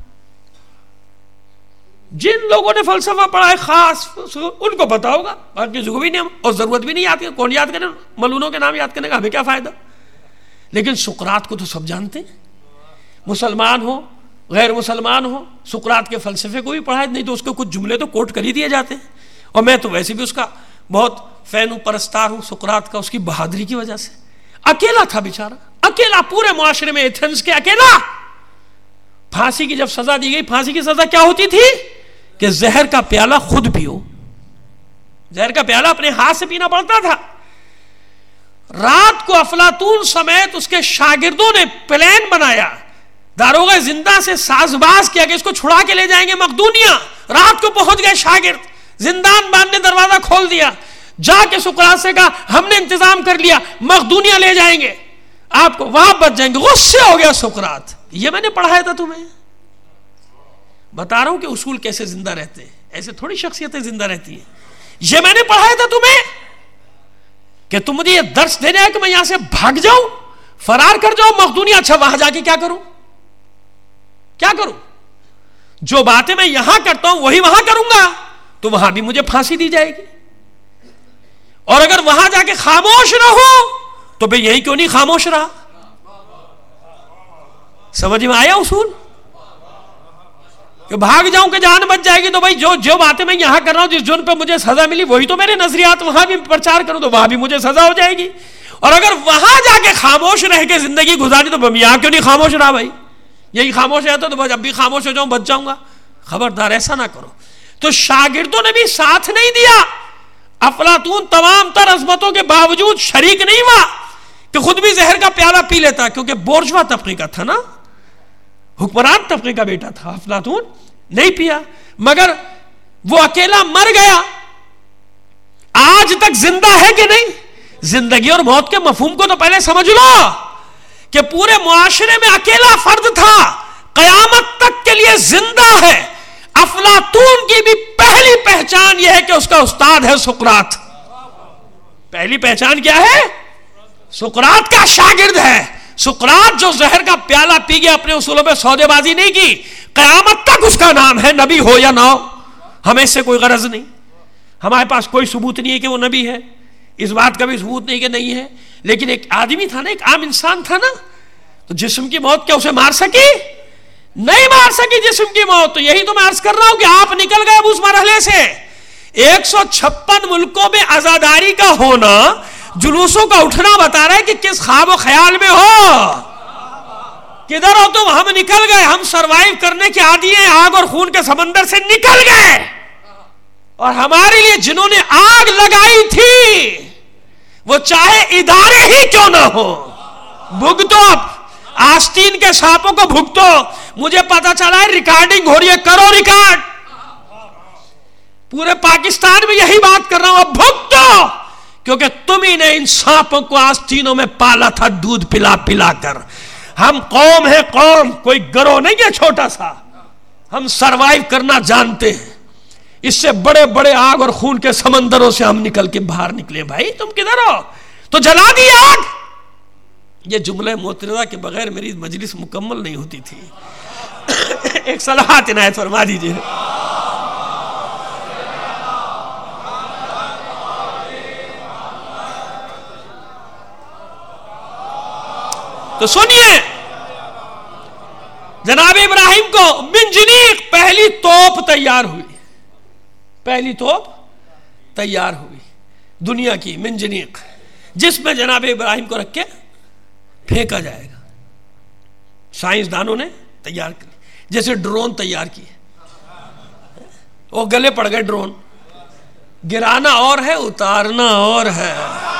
جن لوگوں نے فلسفہ پڑھا ہے خاص ان کو پتا ہوگا، باقی کو بھی نہیں، اور ضرورت بھی نہیں یاد کرنے. کون یاد کرے؟ ملونوں کے نام یاد کرنے کا ہمیں کیا فائدہ؟ لیکن سقراط کو تو سب جانتے ہیں. مسلمان ہو غیر مسلمان ہو، سقراط کے فلسفے کو بھی پڑھا ہے. نہیں تو اس کے کچھ جملے تو کوٹ کر ہی دیے جاتے ہیں. اور میں تو ویسے بھی اس کا بہت فین ہوں، پرستار ہوں سقراط کا، اس کی بہادری کی وجہ سے. اکیلا تھا بیچارہ، اکیلا پورے معاشرے میں، ایتھنز کے اکیلا. پھانسی کی جب سزا دی گئی، پھانسی کی سزا کیا ہوتی تھی؟ کہ زہر کا پیالہ خود پیو. زہر کا پیالہ اپنے ہاتھ سے پینا پڑتا تھا. رات کو افلاطون سمیت اس کے شاگردوں نے پلان بنایا، داروغہ زندہ سے ساز باز کیا کہ اس کو چھڑا کے لے جائیں گے مقدونیہ. رات کو پہنچ گئے شاگرد، زندان بان نے دروازہ کھول دیا. جا کے سقراط سے کہا ہم نے انتظام کر لیا، مقدونیہ لے جائیں گے آپ کو، وہاں بچ جائیں گے. غصے ہو گیا سقراط، یہ میں نے پڑھایا تھا تمہیں. بتا رہا ہوں کہ اصول کیسے زندہ رہتے ہیں، ایسے تھوڑی شخصیتیں زندہ رہتی ہیں. یہ میں نے پڑھایا تھا تمہیں کہ تم مجھے یہ درس دینے آئے کہ میں یہاں سے بھاگ جاؤں، فرار کر جاؤں مقدونیہ. اچھا وہاں جا کے کیا کروں، کیا کروں؟ جو باتیں میں یہاں کرتا ہوں وہی وہاں کروں گا تو وہاں بھی مجھے پھانسی دی جائے گی. اور اگر وہاں جا کے خاموش رہوں تو بھئی یہی کیوں نہیں خاموش رہا؟ سمجھ میں آیا اصول؟ کہ بھاگ جاؤں کہ جان بچ جائے گی تو بھئی جو جو باتیں میں یہاں کر رہا ہوں، جس جرم پہ مجھے سزا ملی وہی تو میرے نظریات وہاں بھی پرچار کروں تو وہاں بھی مجھے سزا ہو جائے گی. اور اگر وہاں جا کے خاموش رہ کے زندگی گزاری تو یہاں کیوں نہیں خاموش رہا بھائی؟ یہی خاموش رہتا تو اب بھی خاموش ہو جاؤں بچ جاؤں گا. خبردار ایسا نہ کرو. تو شاگردوں نے بھی ساتھ نہیں دیا. افلاطون تمام تر عظمتوں کے باوجود شریک نہیں ہوا کہ خود بھی زہر کا پیالہ پی لیتا، کیونکہ بورژوا طبقے کا تھا نا، حکمران طبقے کا بیٹا تھا. افلاطون نہیں پیا، مگر وہ اکیلا مر گیا. آج تک زندہ ہے کہ نہیں؟ زندگی اور موت کے مفہوم کو تو پہلے سمجھ لو کہ پورے معاشرے میں اکیلا فرد تھا، قیامت تک کے لیے زندہ ہے. افلاطون کی بھی پہلی پہچان یہ ہے کہ اس کا استاد ہے سقراط. پہلی پہچان کیا ہے؟ سقراط کا شاگرد ہے. سقراط جو زہر کا پیالہ پی گیا، اپنے اصولوں پہ سودے بازی نہیں کی، قیامت تک اس کا نام ہے، نبی ہو یا نہ ہو. ہمیں اس سے کوئی غرض نہیں، ہمارے پاس کوئی ثبوت نہیں ہے کہ وہ نبی ہے، اس بات کا بھی ثبوت نہیں کہ نہیں ہے. لیکن ایک آدمی تھا نا، ایک عام انسان تھا نا، تو جسم کی موت کیا اسے مار سکی؟ نہیں مار سکی جسم کی موت. تو یہی تو میں عرض کر رہا ہوں کہ آپ نکل گئے اب اس مرحلے سے. ایک سو چھپن ملکوں میں عزاداری کا ہونا، جلوسوں کا اٹھنا بتا رہا ہے کہ کس خواب و خیال میں ہو. کدھر ہو تم؟ ہم نکل گئے، ہم سروائیو کرنے کے عادی ہیں، آگ اور خون کے سمندر سے نکل گئے. اور ہمارے لیے جنہوں نے آگ لگائی تھی وہ چاہے ادارے ہی کیوں نہ ہو، بھگتو. اب آستین کے سانپوں کو بھگتو. مجھے پتا چلا ہے ریکارڈنگ ہو رہی ہے، کرو ریکارڈ. پورے پاکستان میں یہی بات کر رہا ہوں، اب بھگتو، کیونکہ تم ہی نے ان سانپوں کو آستینوں میں پالا تھا دودھ پلا پلا کر. ہم قوم ہے، قوم کوئی گروہ نہیں ہے چھوٹا سا. ہم سروائیو کرنا جانتے ہیں. اس سے بڑے بڑے آگ اور خون کے سمندروں سے ہم نکل کے باہر نکلے. بھائی تم کدھر ہو؟ تو جلا دی آگ. یہ جملہ معترضہ کے بغیر میری مجلس مکمل نہیں ہوتی تھی. ایک صلاحات عنایت فرما دیجیے. تو سنیے، جناب ابراہیم کو منجنیق پہلی توپ تیار ہوئی، پہلی توپ تیار ہوئی دنیا کی، منجنیق، جس میں جناب ابراہیم کو رکھ کے پھینکا جائے گا. سائنسدانوں نے تیار کر، جیسے ڈرون تیار کیے، وہ گلے پڑ گئے. ڈرون گرانا اور ہے، اتارنا اور ہے.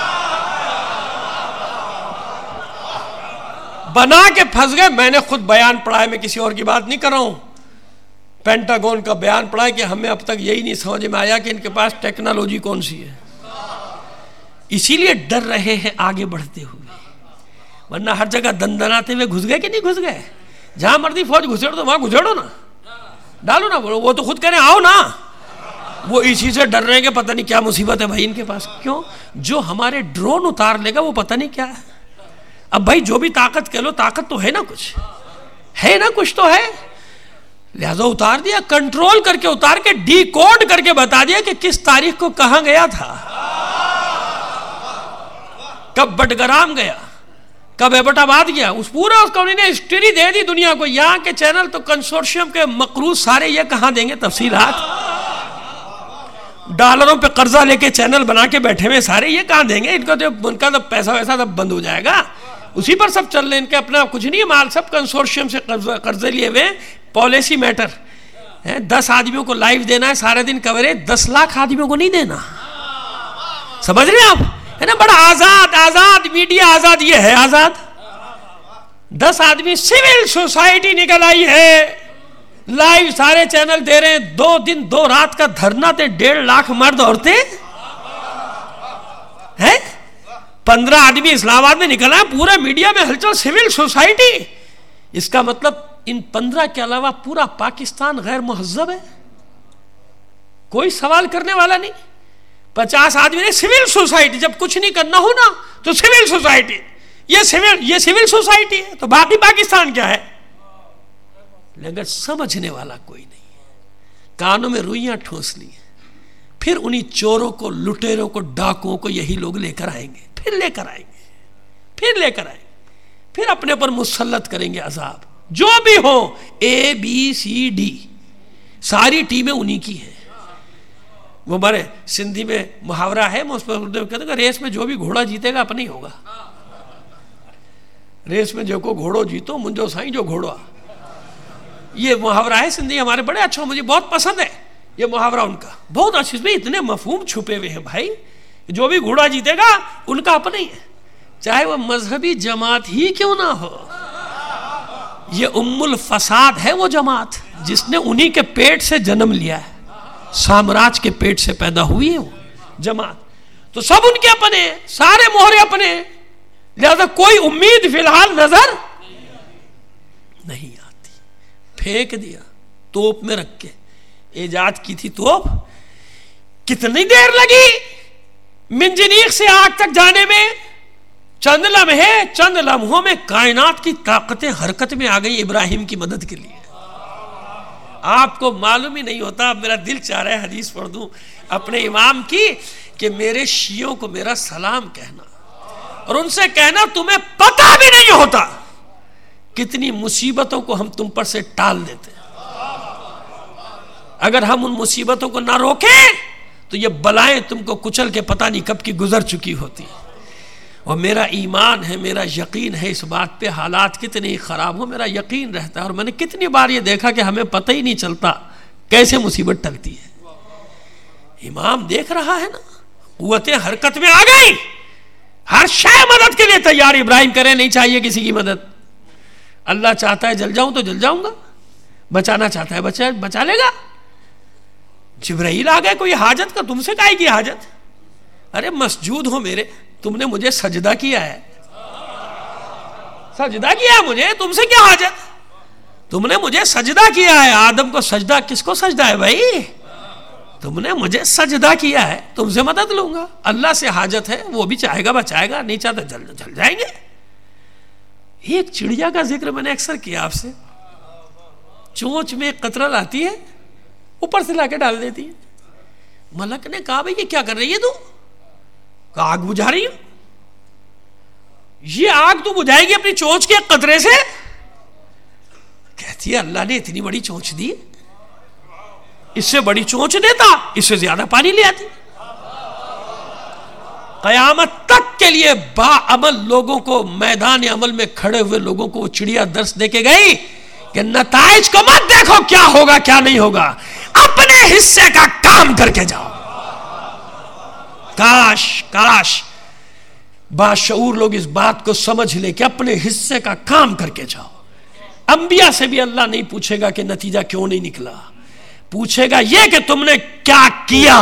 بنا کے پھنس گئے. میں نے خود بیان پڑھا ہے، میں کسی اور کی بات نہیں کر رہا ہوں. پینٹاگون کا بیان پڑھا ہے کہ ہمیں اب تک یہی نہیں سمجھ میں آیا کہ ان کے پاس ٹیکنالوجی کون سی ہے. اسی لیے ڈر رہے ہیں آگے بڑھتے ہوئے، ورنہ ہر جگہ دندناتے ہوئے گھس گئے کہ نہیں گھس گئے. جہاں مرضی فوج گھسیڑو تو وہاں گھسیڑو نا، ڈالو نا. وہ تو خود کہہ رہے ہیں آؤ نا. وہ اسی سے ڈر رہے ہیں کہ پتہ نہیں کیا مصیبت ہے بھائی ان کے پاس. کیوں؟ جو ہمارے ڈرون اتار لے گا وہ پتہ نہیں کیا ہے. اب بھائی جو بھی طاقت کہہ لو، طاقت تو ہے نا، کچھ ہے نا، کچھ تو ہے. لہذا اتار دیا، کنٹرول کر کے اتار کے ڈی کوڈ کر کے بتا دیا کہ کس تاریخ کو کہاں گیا تھا، کب بٹگرام گیا، کب ایبٹ آباد گیا. اس پورا اس کو انہوں نے ہسٹری دے دی دنیا کو. یہاں کے چینل تو کنسورشیم کے مقروض سارے یہ کہاں دیں گے تفصیلات. ڈالروں پہ قرضہ لے کے چینل بنا کے بیٹھے ہوئے سارے یہ کہاں دیں گے. ان کا تو ان کا تو پیسہ ویسا سب بند ہو جائے گا. اسی پر سب چل رہے ہیں. ان کے اپنا کچھ نہیں ہے مال، سب کنسورشیم سے قرضے لیے ہوئے. پالیسی میٹر ہے، دس آدمیوں کو لائیو دینا ہے سارے دن کوریج، دس لاکھ آدمیوں کو نہیں دینا. سمجھ رہے ہیں آپ؟ ہے نا، بڑا آزاد آزاد میڈیا، آزاد یہ ہے آزاد. دس آدمی سول سوسائٹی نکل آئی ہے، لائیو سارے چینل دے رہے ہیں. دو دن دو رات کا دھرنا تھے، ڈیڑھ لاکھ مرد عورتیں. پندرہ آدمی اسلام آباد میں نکلا ہے, پورے میڈیا میں ہلچل, سول سوسائٹی. اس کا مطلب ان پندرہ کے علاوہ پورا پاکستان غیر مہذب ہے, کوئی سوال کرنے والا نہیں. پچاس آدمی نے سول سوسائٹی, جب کچھ نہیں کرنا ہو نا تو سول سوسائٹی, یہ سول یہ سول سوسائٹی ہے, تو باقی پاکستان کیا ہے؟ لیکن سمجھنے والا کوئی نہیں ہے. کانوں میں روئیاں ٹھونس لی, پھر انہی چوروں کو, لٹیروں کو, ڈاکوؤں کو یہی لوگ لے کر آئیں گے, پھر لے کر آئیں گے, پھر لے کر آئیں گے, پھر اپنے پر مسلط کریں گے عذاب. جو بھی ہو, اے بی سی ڈی ساری ٹیمیں انہی کی ہیں. وہ بڑے سندھی میں محاورہ ہے, میں اس پر اردو میں کہتے ہیں کہ ریس میں جو بھی گھوڑا جیتے گا اپنا ہی ہوگا. ریس میں جو کو گھوڑو جیتو منجو سائیں جو گھوڑا, یہ محاورہ ہے سندھی ہمارے, بڑے اچھا, مجھے بہت پسند ہے یہ محاورہ ان کا, بہت اچھا. اس میں اتنے مفہوم چھپے ہوئے ہیں بھائی. جو بھی گھوڑا جیتے گا ان کا اپنا ہی ہے, چاہے وہ مذہبی جماعت ہی کیوں نہ ہو. یہ ام الفساد ہے وہ جماعت جس نے انہی کے پیٹ سے جنم لیا ہے, سامراج کے پیٹ سے پیدا ہوئی ہے وہ جماعت. تو سب ان کے اپنے, سارے مہرے اپنے, لہذا کوئی امید فی الحال نظر نہیں آتی. پھینک دیا توپ میں رکھ کے, ایجاد کی تھی توپ, کتنی دیر لگی منجنیق سے آگ تک جانے میں؟ چند لمحے, چند لمحوں میں کائنات کی طاقتیں حرکت میں آ گئی ابراہیم کی مدد کے لیے. آپ کو معلوم ہی نہیں ہوتا, میرا دل چاہ رہا ہے حدیث پڑھ دوں اپنے امام کی, کہ میرے شیعوں کو میرا سلام کہنا اور ان سے کہنا تمہیں پتہ بھی نہیں ہوتا کتنی مصیبتوں کو ہم تم پر سے ٹال دیتے. اگر ہم ان مصیبتوں کو نہ روکیں تو یہ بلائیں تم کو کچل کے پتہ نہیں کب کی گزر چکی ہوتی. اور میرا ایمان ہے, میرا یقین ہے اس بات پہ, حالات کتنے ہی خراب ہو میرا یقین رہتا ہے. اور میں نے کتنی بار یہ دیکھا کہ ہمیں پتہ ہی نہیں چلتا کیسے مصیبت ٹلتی ہے. امام دیکھ رہا ہے نا, قوتیں حرکت میں آ گئی, ہر شے مدد کے لیے تیار. ابراہیم کرے نہیں چاہیے کسی کی مدد, اللہ چاہتا ہے جل جاؤں تو جل جاؤں گا, بچانا چاہتا ہے بچا بچا لے گا. جبرائیل آ گئے, کوئی حاجت کا, تم سے کائے کی حاجت؟ ارے مسجود ہو میرے, تم نے مجھے سجدہ کیا ہے, سجدہ کیا ہے مجھے, تم سے کیا حاجت؟ تم نے مجھے سجدہ کیا ہے. آدم کو سجدہ, کس کو سجدہ ہے بھائی؟ تم نے مجھے سجدہ کیا ہے, تم سے مدد لوں گا. اللہ سے حاجت ہے, وہ بھی چاہے گا بچائے گا, نہیں چاہتا جل جل جائیں گے. ایک چڑیا کا ذکر میں نے اکثر کیا آپ سے, چونچ میں ایک قطرہ لاتی ہے, اوپر سے لا کے ڈال دیتی ہے. ملک نے کہا بھئی یہ کیا کر رہی ہے تو؟ کہ آگ بجھا رہی ہوں. یہ آگ تو بجھائے گی اپنی چونچ کے قطرے سے؟ کہتی ہے اللہ نے اتنی بڑی چونچ دی, اس سے بڑی چونچ دیتا اس سے زیادہ پانی لے آتی. قیامت تک کے لیے با عمل لوگوں کو, میدان عمل میں کھڑے ہوئے لوگوں کو وہ چڑیا درس دے کے گئی کہ نتائج کو مت دیکھو کیا ہوگا کیا نہیں ہوگا, اپنے حصے کا کام کر کے جاؤ. کاش کاش باشعور لوگ اس بات کو سمجھ لیں کہ اپنے حصے کا کام کر کے جاؤ. انبیاء سے بھی اللہ نہیں پوچھے گا کہ نتیجہ کیوں نہیں نکلا, پوچھے گا یہ کہ تم نے کیا کیا.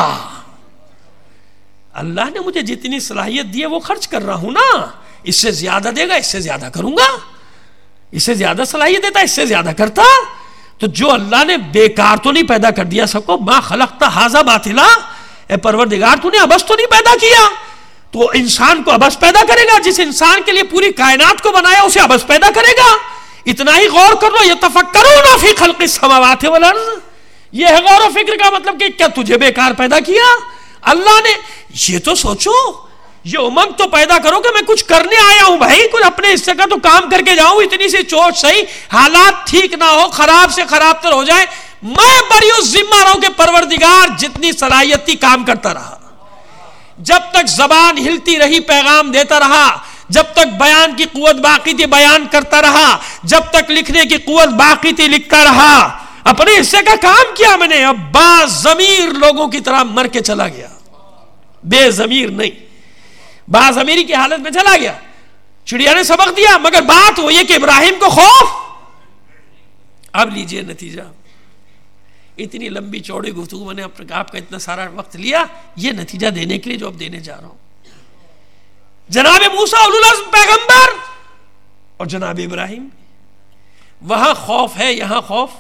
اللہ نے مجھے جتنی صلاحیت دی ہے وہ خرچ کر رہا ہوں نا, اس سے زیادہ دے گا اس سے زیادہ کروں گا, اس سے زیادہ صلاحیت دیتا اس سے زیادہ کرتا. تو جو اللہ نے بیکار تو نہیں پیدا کر دیا سب کو, ما خلقت ھذا باطلا, اے پروردگار تو نے عبث تو نہیں پیدا کیا, تو انسان کو عبث پیدا کرے گا. جس انسان کے لیے پوری کائنات کو بنایا اسے عبث پیدا کرے گا. اتنا ہی غور کر لو, یتفکرون فی خلق السماوات والارض, یہ ہے غور و فکر کا مطلب کہ کیا تجھے بیکار پیدا کیا اللہ نے؟ یہ تو سوچو, یہ امنگ تو پیدا کرو کہ میں کچھ کرنے آیا ہوں بھائی, کچھ اپنے حصے کا تو کام کر کے جاؤں. اتنی سی چوٹ صحیح, حالات ٹھیک نہ ہو, خراب سے خراب تر ہو جائے, میں بڑی اس ذمہ رہوں کہ پروردگار جتنی صلاحیت تھی کام کرتا رہا. جب تک زبان ہلتی رہی پیغام دیتا رہا, جب تک بیان کی قوت باقی تھی بیان کرتا رہا, جب تک لکھنے کی قوت باقی تھی لکھتا رہا. اپنے حصے کا کام کیا میں نے. اب با ضمیر لوگوں کی طرح مر کے چلا گیا, بے ضمیر نہیں, با ضمیری کی حالت میں چلا گیا. چڑیا نے سبق دیا, مگر بات وہ یہ کہ ابراہیم کو خوف. اب لیجئے نتیجہ. اتنی لمبی چوڑی گفتگو میں نے آپ کا اتنا سارا وقت لیا یہ نتیجہ دینے کے لیے جو اب دینے جا رہا ہوں. جناب موسیٰ اولو العزم پیغمبر اور جناب ابراہیم. وہاں خوف ہے، یہاں خوف.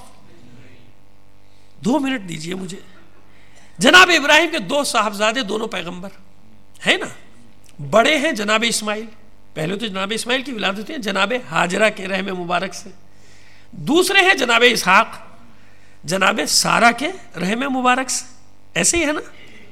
دو منٹ دیجئے مجھے. جناب ابراہیم کے دو صاحبزادے دونوں پیغمبر ہے نا. بڑے ہیں جناب اسماعیل، پہلے تو جناب اسماعیل کی ولادت ہوتی ہے جناب ہاجرہ کے رحم مبارک سے. دوسرے ہیں جناب اسحاق جناب سارہ کے رحم مبارک سے. ایسے ہی ہے نا.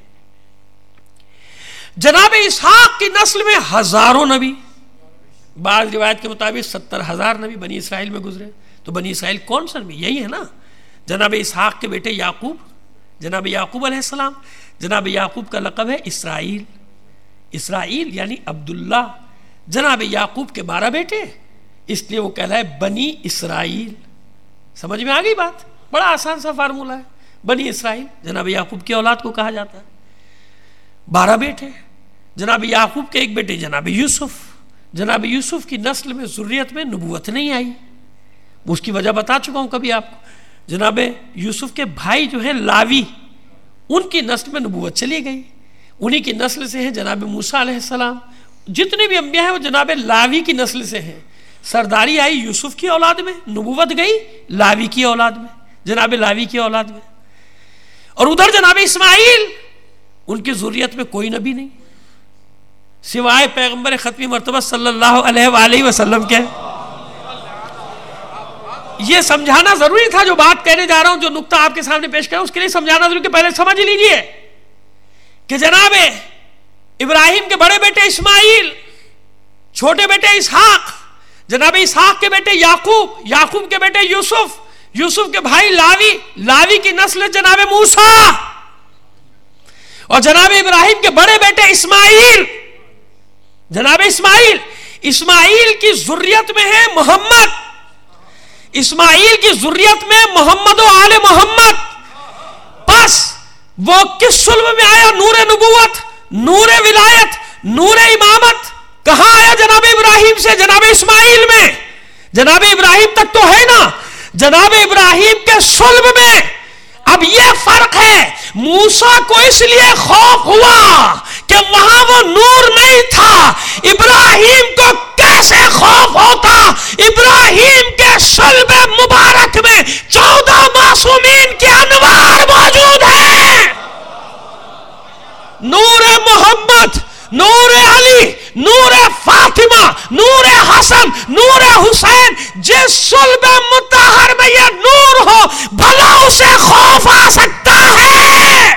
جناب اسحاق کی نسل میں ہزاروں نبی، بعض روایت کے مطابق ستر ہزار نبی بنی اسرائیل میں گزرے. تو بنی اسرائیل کون سا نبی؟ یہی ہے نا. جناب اسحاق کے بیٹے یعقوب، جناب یعقوب علیہ السلام. جناب یعقوب کا لقب ہے اسرائیل. اسرائیل یعنی عبداللہ. جناب یعقوب کے بارہ بیٹے، اس لیے وہ کہلائے بنی اسرائیل. سمجھ میں آ گئی بات؟ بڑا آسان سا فارمولہ ہے. بنی اسرائیل جناب یعقوب کی اولاد کو کہا جاتا ہے. بارہ بیٹے. جناب یعقوب کے ایک بیٹے جناب یوسف. جناب یوسف کی نسل میں ذریت میں نبوت نہیں آئی. اس کی وجہ بتا چکا ہوں کبھی آپ کو. جناب یوسف کے بھائی جو ہیں لاوی، ان کی نسل میں نبوت چلی گئی. انہی کی نسل سے ہیں جناب موسیٰ علیہ السلام. جتنے بھی انبیاء ہیں وہ جناب لاوی کی نسل سے ہیں. سرداری آئی یوسف کی اولاد میں، نبوت گئی لاوی کی اولاد میں، جناب لاوی کی اولاد میں. اور ادھر جناب اسماعیل، ان کی ذریت میں کوئی نبی نہیں سوائے پیغمبر ختمی مرتبہ صلی اللہ علیہ وآلہ وسلم کے. یہ سمجھانا ضروری تھا جو بات کہنے جا رہا ہوں، جو نقطہ آپ کے سامنے پیش کرا ہوں، اس کے لیے سمجھانا ضروری کہ پہلے سمجھ لیجئے کہ جناب ابراہیم کے بڑے بیٹے اسماعیل، چھوٹے بیٹے اسحاق، جناب اسحاق کے بیٹے یعقوب، یعقوب کے بیٹے یوسف، یوسف کے بھائی لاوی، لاوی کی نسل جناب موسیٰ، اور جناب ابراہیم کے بڑے بیٹے اسماعیل. جناب اسماعیل اسماعیل کی ذریت میں ہے محمد. اسماعیل کی ذریت میں محمد و آل محمد. پس وہ کس صلب میں آیا؟ نور نبوت، نور ولایت، نور امامت. کہاں آیا جناب ابراہیم سے؟ جناب اسماعیل میں. جناب ابراہیم تک تو ہے نا. جناب ابراہیم کے صلب میں. اب یہ فرق ہے، موسیٰ کو اس لیے خوف ہوا کہ وہاں وہ نور نہیں تھا. ابراہیم کو کیسے خوف ہوتا؟ ابراہیم کے صلب مبارک میں چودہ معصومین کے انوار موجود ہیں. نور محمد، نور علی، نور فاطمہ، نور حسن، نور حسین. جس صلب مطہر میں یہ نور ہو بھلا اسے خوف آ سکتا ہے.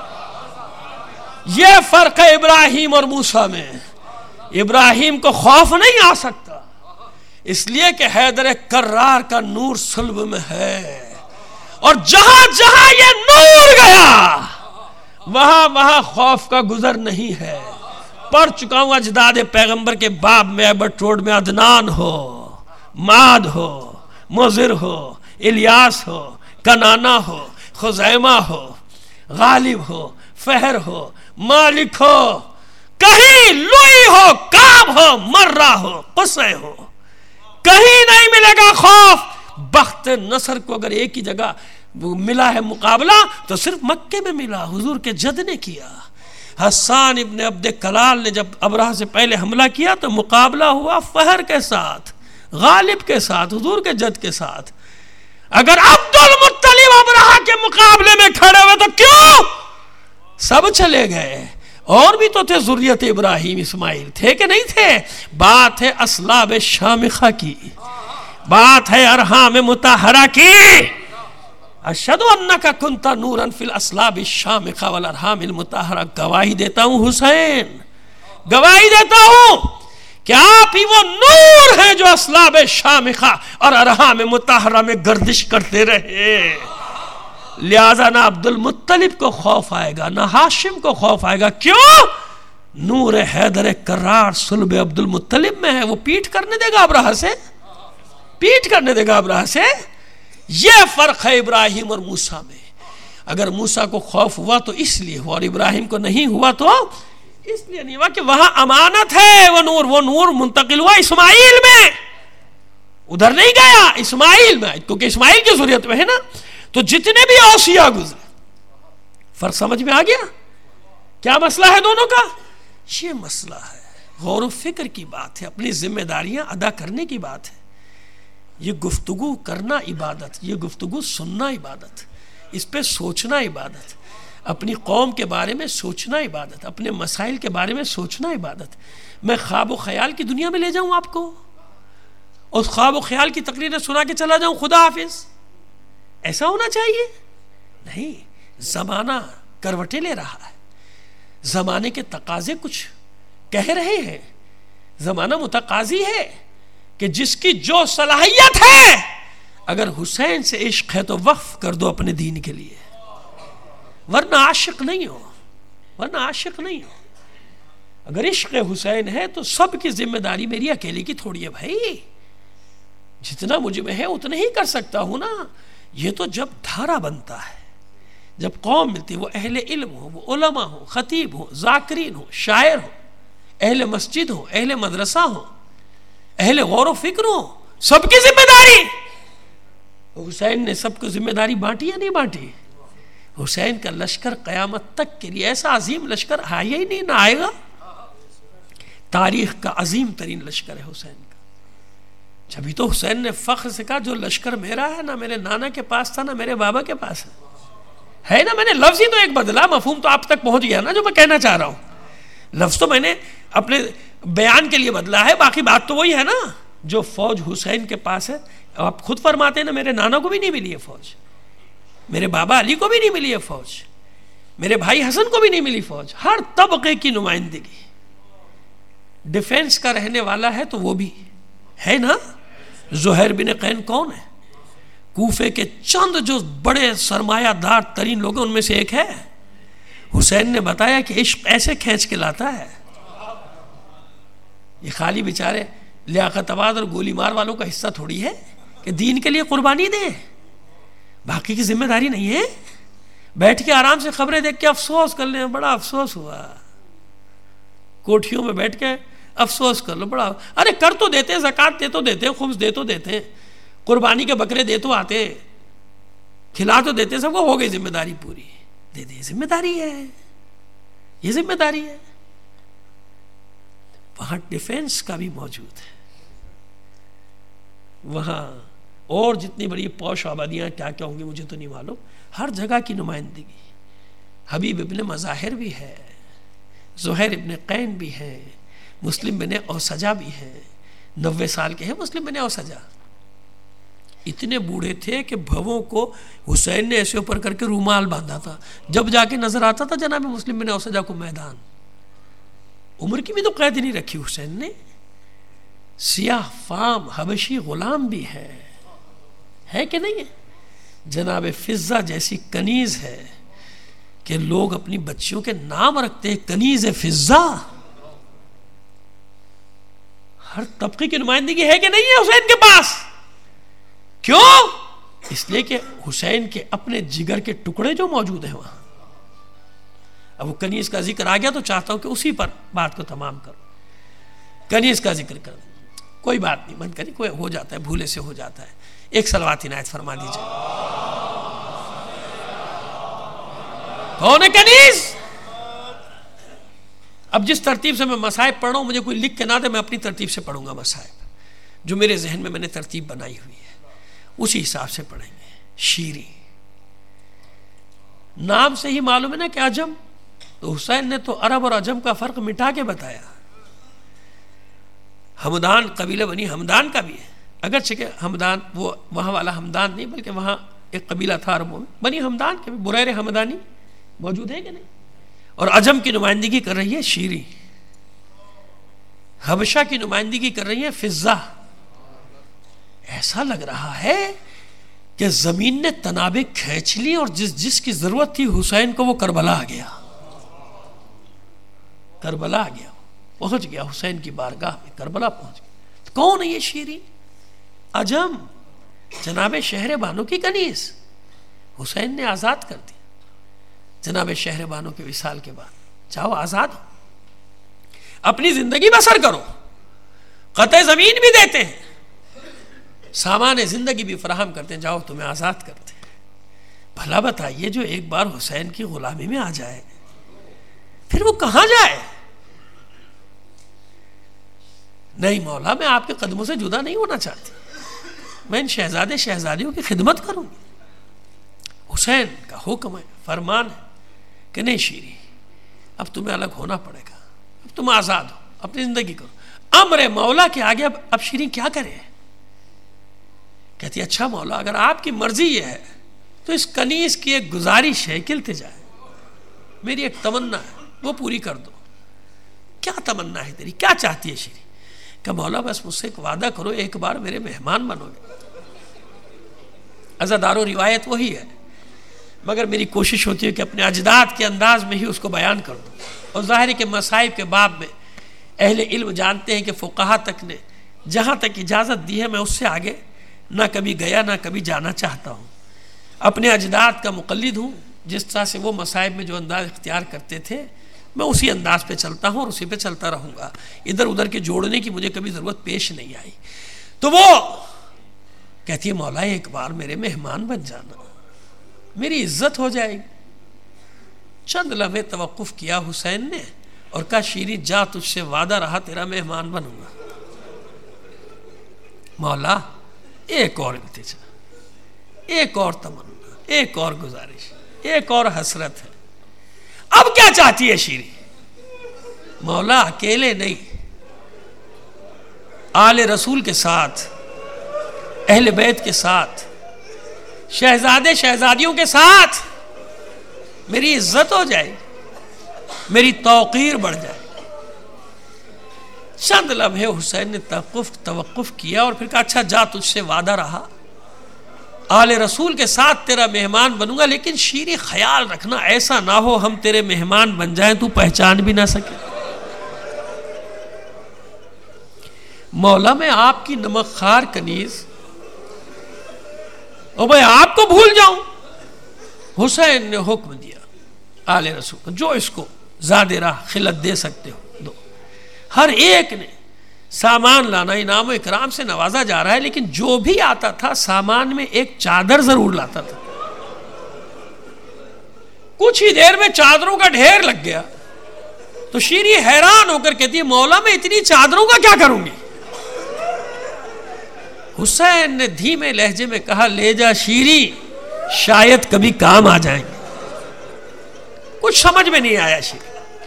یہ فرق ہے ابراہیم اور موسیٰ میں. ابراہیم کو خوف نہیں آ سکتا اس لیے کہ حیدر کرار کا نور صلب میں ہے. اور جہاں جہاں یہ نور گیا وہاں وہاں خوف کا گزر نہیں ہے. پڑھ چکا ہوں اجداد پیغمبر کے باب میں، ایبٹ روڈ میں عدنان ہو، ماد ہو، مضر ہو، الیاس ہو، کنانا ہو، خزیمہ ہو، غالب ہو، فہر ہو، مالک ہو، کہیں لوئی ہو، کعب ہو، مرہ ہو، قصے ہو، کہیں نہیں ملے گا خوف. بخت نصر کو اگر ایک ہی جگہ ملا ہے مقابلہ تو صرف مکے میں ملا، حضور کے جد نے کیا. حسان ابن عبد کلال نے جب ابرہہ سے پہلے حملہ کیا تو مقابلہ ہوا فہر کے ساتھ، غالب کے ساتھ، حضور کے جد کے ساتھ. اگر عبد المطلب ابرہہ کے مقابلے میں کھڑے ہوئے تو کیوں؟ سب چلے گئے. اور بھی تو تھے ذریت ابراہیم اسماعیل، تھے کہ نہیں تھے؟ بات ہے اصلاب شامخہ کی، بات ہے ارحام مطہرہ کی. اشہدو انکا کنتا نورا فی الاصلاب الشامخہ والارحام المطہرہ. گواہی دیتا ہوں حسین، گواہی دیتا ہوں کہ آپ ہی وہ نور ہیں جو اصلاب شامخہ اور ارحام مطہرہ میں گردش کرتے رہے. لہذا نہ عبد المطلب کو خوف آئے گا نہ ہاشم کو خوف آئے گا. کیوں؟ نور حیدر کرار صلب عبد المطلب میں ہے. وہ پیٹ کرنے دے گا ابرہہ سے؟ پیٹ کرنے دے گا ابرہہ سے؟ یہ فرق ہے ابراہیم اور موسیٰ میں. اگر موسیٰ کو خوف ہوا تو اس لیے ہوا، اور ابراہیم کو نہیں ہوا تو اس لیے نہیں ہوا کہ وہاں امانت ہے. وہ نور وہ نور منتقل ہوا اسماعیل میں، ادھر نہیں گیا، اسماعیل میں. کیونکہ اسماعیل کی ذریت میں ہے نا. تو جتنے بھی اوصیاء گزرے، فرق سمجھ میں آ گیا؟ کیا مسئلہ ہے دونوں کا؟ یہ مسئلہ ہے. غور و فکر کی بات ہے، اپنی ذمہ داریاں ادا کرنے کی بات ہے. یہ گفتگو کرنا عبادت، یہ گفتگو سننا عبادت، اس پہ سوچنا عبادت، اپنی قوم کے بارے میں سوچنا عبادت، اپنے مسائل کے بارے میں سوچنا عبادت. میں خواب و خیال کی دنیا میں لے جاؤں آپ کو، اس خواب و خیال کی تقریریں سنا کے چلا جاؤں خدا حافظ، ایسا ہونا چاہیے؟ نہیں. زمانہ کروٹیں لے رہا ہے، زمانے کے تقاضے کچھ کہہ رہے ہیں. زمانہ متقاضی ہے کہ جس کی جو صلاحیت ہے، اگر حسین سے عشق ہے تو وقف کر دو اپنے دین کے لیے، ورنہ عاشق نہیں ہو، ورنہ عاشق نہیں ہو. اگر عشق حسین ہے تو سب کی ذمہ داری میری اکیلے کی تھوڑی ہے بھائی، جتنا مجھ میں ہے اتنا ہی کر سکتا ہوں نا. یہ تو جب دھارا بنتا ہے، جب قوم ملتی ہے، وہ اہل علم ہو، وہ علماء ہو، خطیب ہو، ذاکرین ہو، شاعر ہو، اہل مسجد ہو، اہل مدرسہ ہو، اہل غور و فکر ہو، سب کی ذمہ داری. حسین نے سب کو ذمہ داری بانٹی یا نہیں بانٹی؟ حسین کا لشکر قیامت تک کے لیے ایسا عظیم لشکر آیا ہی نہیں، نہ آئے گا. تاریخ کا عظیم ترین لشکر ہے حسین کا. جبھی تو حسین نے فخر سے کہا جو لشکر میرا ہے نہ میرے نانا کے پاس تھا نہ میرے بابا کے پاس ہے. ہے نا، میں نے لفظ ہی تو ایک بدلا، مفہوم تو آپ تک پہنچ گیا نا جو میں کہنا چاہ رہا ہوں. لفظ تو میں نے اپنے بیان کے لیے بدلا ہے، باقی بات تو وہی ہے نا. جو فوج حسین کے پاس ہے، آپ خود فرماتے ہیں نا، میرے نانا کو بھی نہیں ملی ہے فوج، میرے بابا علی کو بھی نہیں ملی ہے فوج، میرے بھائی حسن کو بھی نہیں ملی فوج. ہر طبقے کی نمائندگی. ڈیفنس کا رہنے والا ہے تو وہ بھی ہے نا. زہیر بن قین کون ہے؟ کوفے کے چند جو بڑے سرمایہ دار ترین لوگ ہیں ان میں سے ایک ہے. حسین نے بتایا کہ عشق ایسے کھینچ کے لاتا ہے. یہ خالی بیچارے لیاقت آباد اور گولی مار والوں کا حصہ تھوڑی ہے کہ دین کے لیے قربانی دیں، باقی کی ذمہ داری نہیں ہے. بیٹھ کے آرام سے خبریں دیکھ کے افسوس کر لیں، بڑا افسوس ہوا. کوٹھیوں میں بیٹھ کے افسوس کر لو، بڑا. ارے کر تو دیتے، زکوٰۃ دے تو دیتے، خمس دے تو دیتے، قربانی کے بکرے دے تو آتے، کھلا تو دیتے، سب کو ہو گئی ذمہ داری پوری. دے دے، ذمہ داری ہے، یہ ذمہ داری ہے. وہاں ڈیفنس کا بھی موجود ہے، وہاں اور جتنی بڑی پوش آبادیاں کیا کیا ہوں گی مجھے تو نہیں معلوم، ہر جگہ کی نمائندگی. حبیب ابن مظاہر بھی ہے، زہیر ابن قین بھی ہے، مسلم بن اوسجا بھی ہے. نوے سال کے ہیں مسلم بن اوسجا. اتنے بوڑھے تھے کہ بھووں کو حسین نے ایسے اوپر کر کے رومال باندھا تھا، جب جا کے نظر آتا تھا جناب مسلم بن اوسجا کو میدان. عمر کی بھی تو قید نہیں رکھی حسین نے. سیاہ فام حبشی غلام بھی ہے، ہے کہ نہیں ہے؟ جناب فضہ جیسی کنیز ہے کہ لوگ اپنی بچیوں کے نام رکھتے ہیں، کنیز فضہ. ہر طبقے کی نمائندگی ہے کہ نہیں ہے حسین کے پاس؟ کیوں؟ اس لیے کہ حسین کے اپنے جگر کے ٹکڑے جو موجود ہیں وہاں. اب وہ کنیز کا ذکر آ گیا تو چاہتا ہوں کہ اسی پر بات کو تمام کرو. کنیز کا ذکر کر، کوئی بات نہیں، بند کری، کوئی ہو جاتا ہے، بھولے سے ہو جاتا ہے. ایک صلوات عنایت فرما دیجیے. کون ہے کنیز؟ اب جس ترتیب سے میں مصائب پڑھ رہا ہوں، مجھے کوئی لکھ کے نہ دے، میں اپنی ترتیب سے پڑھوں گا. مصائب جو میرے ذہن میں میں نے ترتیب بنائی ہوئی ہے اسی حساب سے پڑھیں گے. شیری نام سے ہی معلوم ہے نا کہ عجم، تو حسین نے تو عرب اور عجم کا فرق مٹا کے بتایا. ہمدان قبیلہ بنی ہمدان کا بھی ہے، اگرچہ کہ ہمدان وہ وہاں والا ہمدان نہیں، بلکہ وہاں ایک قبیلہ تھا عربوں میں، بنی ہمدان کے بھی بریر ہمدانی موجود ہے کہ نہیں. اور عجم کی نمائندگی کر رہی ہے شیری، حبشہ کی نمائندگی کر رہی ہے فضہ. ایسا لگ رہا ہے کہ زمین نے تنابیں کھینچ لی اور جس جس کی ضرورت تھی حسین کو وہ کربلا آ گیا، کربلا آ گیا، پہنچ گیا حسین کی بارگاہ میں، کربلا پہنچ گیا. کون ہے یہ شیری؟ عجم، جناب شہر بانو کی کنیز. حسین نے آزاد کر دی جناب شہر بانو کے وصال کے بعد. چاہو آزاد ہو، اپنی زندگی بسر کرو، قطع زمین بھی دیتے ہیں، سامان زندگی بھی فراہم کرتے ہیں، جاؤ تمہیں آزاد کرتے ہیں. بھلا بتائیے جو ایک بار حسین کی غلامی میں آ جائے پھر وہ کہاں جائے؟ نہیں مولا میں آپ کے قدموں سے جدا نہیں ہونا چاہتی، میں ان شہزادے شہزادیوں کی خدمت کروں گی۔ حسین کا حکم ہے، فرمان ہے کہ نہیں شیریں اب تمہیں الگ ہونا پڑے گا، اب تم آزاد ہو، اپنی زندگی کرو۔ امر مولا کے آگے اب اب شیریں کیا کرے؟ کہتی اچھا مولا اگر آپ کی مرضی یہ ہے تو اس کنیز کی ایک گزارش ہے کہ التجا ہے، میری ایک تمنا ہے وہ پوری کر دو۔ کیا تمنا ہے تیری، کیا چاہتی ہے شیریں؟ کہ مولا بس مجھ سے ایک وعدہ کرو ایک بار میرے مہمان بنو گے۔ عزادار و روایت وہی ہے مگر میری کوشش ہوتی ہے کہ اپنے اجداد کے انداز میں ہی اس کو بیان کر دوں، اور ظاہر ہے کہ مصائب کے باب میں اہل علم جانتے ہیں کہ فقہا تک نے جہاں تک اجازت دی ہے میں اس سے آگے نہ کبھی گیا نہ کبھی جانا چاہتا ہوں، اپنے اجداد کا مقلد ہوں، جس طرح سے وہ مصائب میں جو انداز اختیار کرتے تھے میں اسی انداز پہ چلتا ہوں اور اسی پہ چلتا رہوں گا، ادھر ادھر کے جوڑنے کی مجھے کبھی ضرورت پیش نہیں آئی۔ تو وہ کہتی ہے مولا ایک بار میرے مہمان بن جانا، میری عزت ہو جائے گی۔ چند لمحے توقف کیا حسین نے اور کہا شیریں جا تجھ سے وعدہ رہا تیرا مہمان بنوں گا۔ مولا ایک اور التجا، ایک اور تمنا، ایک اور گزارش، ایک اور حسرت ہے، اب کیا چاہتی ہے شیریں؟ مولا اکیلے نہیں، آل رسول کے ساتھ، اہل بیت کے ساتھ، شہزادے شہزادیوں کے ساتھ میری عزت ہو جائے، میری توقیر بڑھ جائے۔ چند لمحے حسین نے توقف توقف کیا اور پھر کہا اچھا جا تجھ سے وعدہ رہا، آل رسول کے ساتھ تیرا مہمان بنوں گا، لیکن شیریں خیال رکھنا ایسا نہ ہو ہم تیرے مہمان بن جائیں تو پہچان بھی نہ سکے۔ مولا میں آپ کی نمک خار کنیز اور میں آپ کو بھول جاؤں؟ حسین نے حکم دیا آل رسول کو جو اس کو زیادہ راہ خلت دے سکتے ہو دو۔ ہر ایک نے سامان لانا، انعام و اکرام سے نوازا جا رہا ہے، لیکن جو بھی آتا تھا سامان میں ایک چادر ضرور لاتا تھا۔ کچھ ہی دیر میں چادروں کا ڈھیر لگ گیا تو شیریں حیران ہو کر کہتی ہے مولا میں اتنی چادروں کا کیا کروں گی؟ حسین نے دھیمے لہجے میں کہا لے جا شیریں، شاید کبھی کام آ جائیں گے۔ کچھ سمجھ میں نہیں آیا، شیریں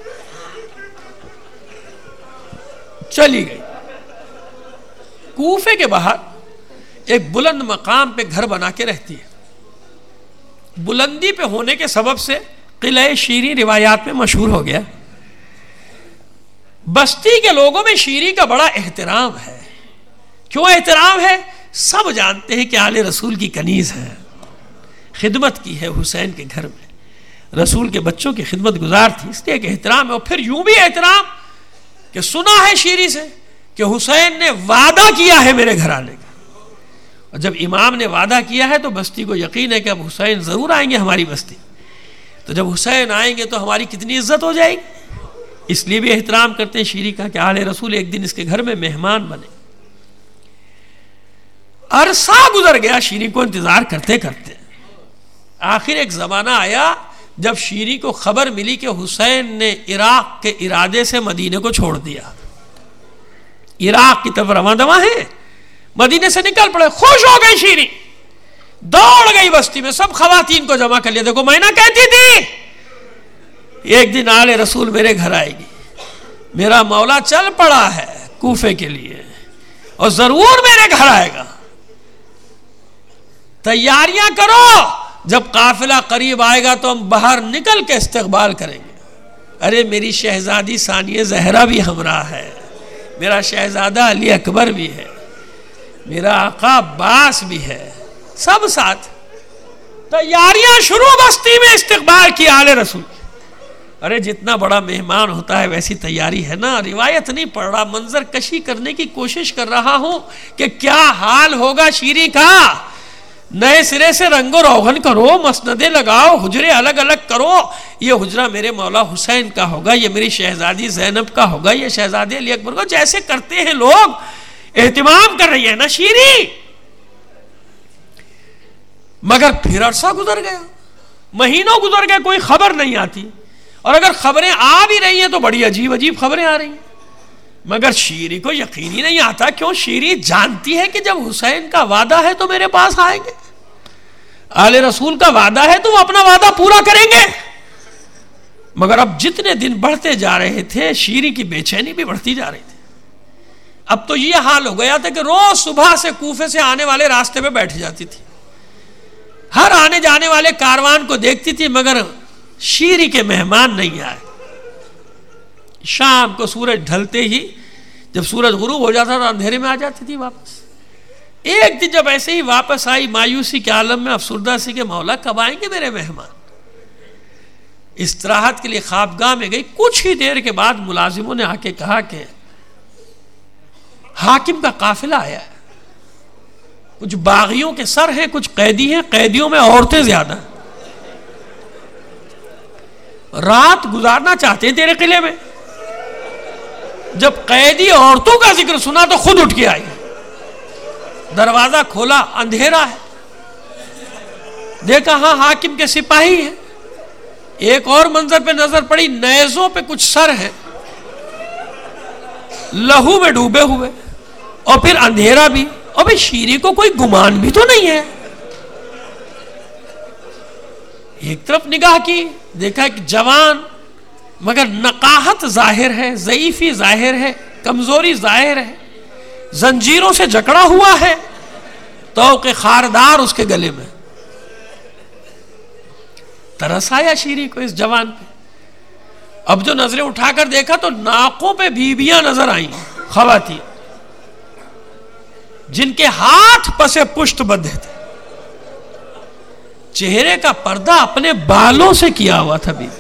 چلی گئی۔ کوفے کے باہر ایک بلند مقام پہ گھر بنا کے رہتی ہے، بلندی پہ ہونے کے سبب سے قلعہ شیریں روایات میں مشہور ہو گیا۔ بستی کے لوگوں میں شیریں کا بڑا احترام ہے۔ کیوں احترام ہے؟ سب جانتے ہیں کہ آل رسول کی کنیز ہے، خدمت کی ہے حسین کے گھر میں، رسول کے بچوں کی خدمت گزار تھی، اس لیے ایک احترام ہے۔ اور پھر یوں بھی احترام کہ سنا ہے شیریں سے کہ حسین نے وعدہ کیا ہے میرے گھر آنے کا، اور جب امام نے وعدہ کیا ہے تو بستی کو یقین ہے کہ اب حسین ضرور آئیں گے ہماری بستی، تو جب حسین آئیں گے تو ہماری کتنی عزت ہو جائے گی۔ اس لیے بھی احترام کرتے ہیں شیریں کا کہ آل رسول ایک دن اس کے گھر میں مہمان بنے۔ عرصہ گزر گیا شیریں کو انتظار کرتے کرتے، آخر ایک زمانہ آیا جب شیریں کو خبر ملی کہ حسین نے عراق کے ارادے سے مدینے کو چھوڑ دیا، عراق کی طرف رواں دواں ہے، مدینے سے نکل پڑے۔ خوش ہو گئی شیریں، دوڑ گئی بستی میں، سب خواتین کو جمع کر لیا، دیکھو میں نہ کہتی تھی ایک دن آل رسول میرے گھر آئے گی، میرا مولا چل پڑا ہے کوفے کے لیے اور ضرور میرے گھر آئے گا، تیاریاں کرو، جب قافلہ قریب آئے گا تو ہم باہر نکل کے استقبال کریں گے۔ ارے میری شہزادی ثانیہ زہرا بھی ہمراہ ہے، میرا شہزادہ علی اکبر بھی ہے، میرا آقا عباس بھی ہے، سب ساتھ۔ تیاریاں شروع بستی میں استقبال کی آل رسول۔ ارے جتنا بڑا مہمان ہوتا ہے ویسی تیاری ہے نا، روایت نہیں پڑھ رہا، منظر کشی کرنے کی کوشش کر رہا ہوں کہ کیا حال ہوگا شیریں کا۔ نئے سرے سے رنگ و روغن کرو، مسندیں لگاؤ، حجرے الگ الگ کرو، یہ حجرہ میرے مولا حسین کا ہوگا، یہ میری شہزادی زینب کا ہوگا، یہ شہزادے علی اکبر کا، جیسے کرتے ہیں لوگ، اہتمام کر رہی ہے نا شیریں۔ مگر پھر عرصہ گزر گیا، مہینوں گزر گئے، کوئی خبر نہیں آتی، اور اگر خبریں آ بھی رہی ہیں تو بڑی عجیب عجیب خبریں آ رہی ہیں۔ مگر شیری کو یقین ہی نہیں آتا. کیوں؟ شیری جانتی ہے کہ جب حسین کا وعدہ ہے تو میرے پاس آئیں گے, آل رسول کا وعدہ ہے تو وہ اپنا وعدہ پورا کریں گے. مگر اب جتنے دن بڑھتے جا رہے تھے شیری کی بے چینی بھی بڑھتی جا رہی تھی. اب تو یہ حال ہو گیا تھا کہ روز صبح سے کوفے سے آنے والے راستے پہ بیٹھ جاتی تھی, ہر آنے جانے والے کاروان کو دیکھتی تھی, مگر شیری کے مہمان نہیں آئے. شام کو سورج ڈھلتے ہی جب سورج غروب ہو جاتا تو اندھیرے میں آ جاتی تھی واپس. ایک دن جب ایسے ہی واپس آئی مایوسی کے عالم میں, افسردہ سی کہ مولا کب آئیں گے میرے مہمان. استراحت کے لیے خوابگاہ میں گئی. کچھ ہی دیر کے بعد ملازموں نے آ کے کہا کہ حاکم کا قافلہ آیا ہے, کچھ باغیوں کے سر ہیں, کچھ قیدی ہیں, قیدیوں میں عورتیں زیادہ ہیں, رات گزارنا چاہتے ہیں تیرے قلعے میں. جب قیدی عورتوں کا ذکر سنا تو خود اٹھ کے آئی, دروازہ کھولا, اندھیرا ہے, دیکھا ہاں حاکم کے سپاہی ہیں. ایک اور منظر پہ نظر پڑی, نیزوں پہ کچھ سر ہیں لہو میں ڈوبے ہوئے, اور پھر اندھیرا بھی. اور بھئی شیری کو کوئی گمان بھی تو نہیں ہے. ایک طرف نگاہ کی, دیکھا ایک جوان, مگر نقاہت ظاہر ہے, ضعیفی ظاہر ہے, کمزوری ظاہر ہے, زنجیروں سے جکڑا ہوا ہے, طوق خاردار اس کے گلے میں. ترس آیا شیری کو اس جوان پہ. اب جو نظریں اٹھا کر دیکھا تو ناقوں پہ بیبیاں نظر آئیں, خواتین جن کے ہاتھ پسے پشت بندھے تھے, چہرے کا پردہ اپنے بالوں سے کیا ہوا تھا. بیوی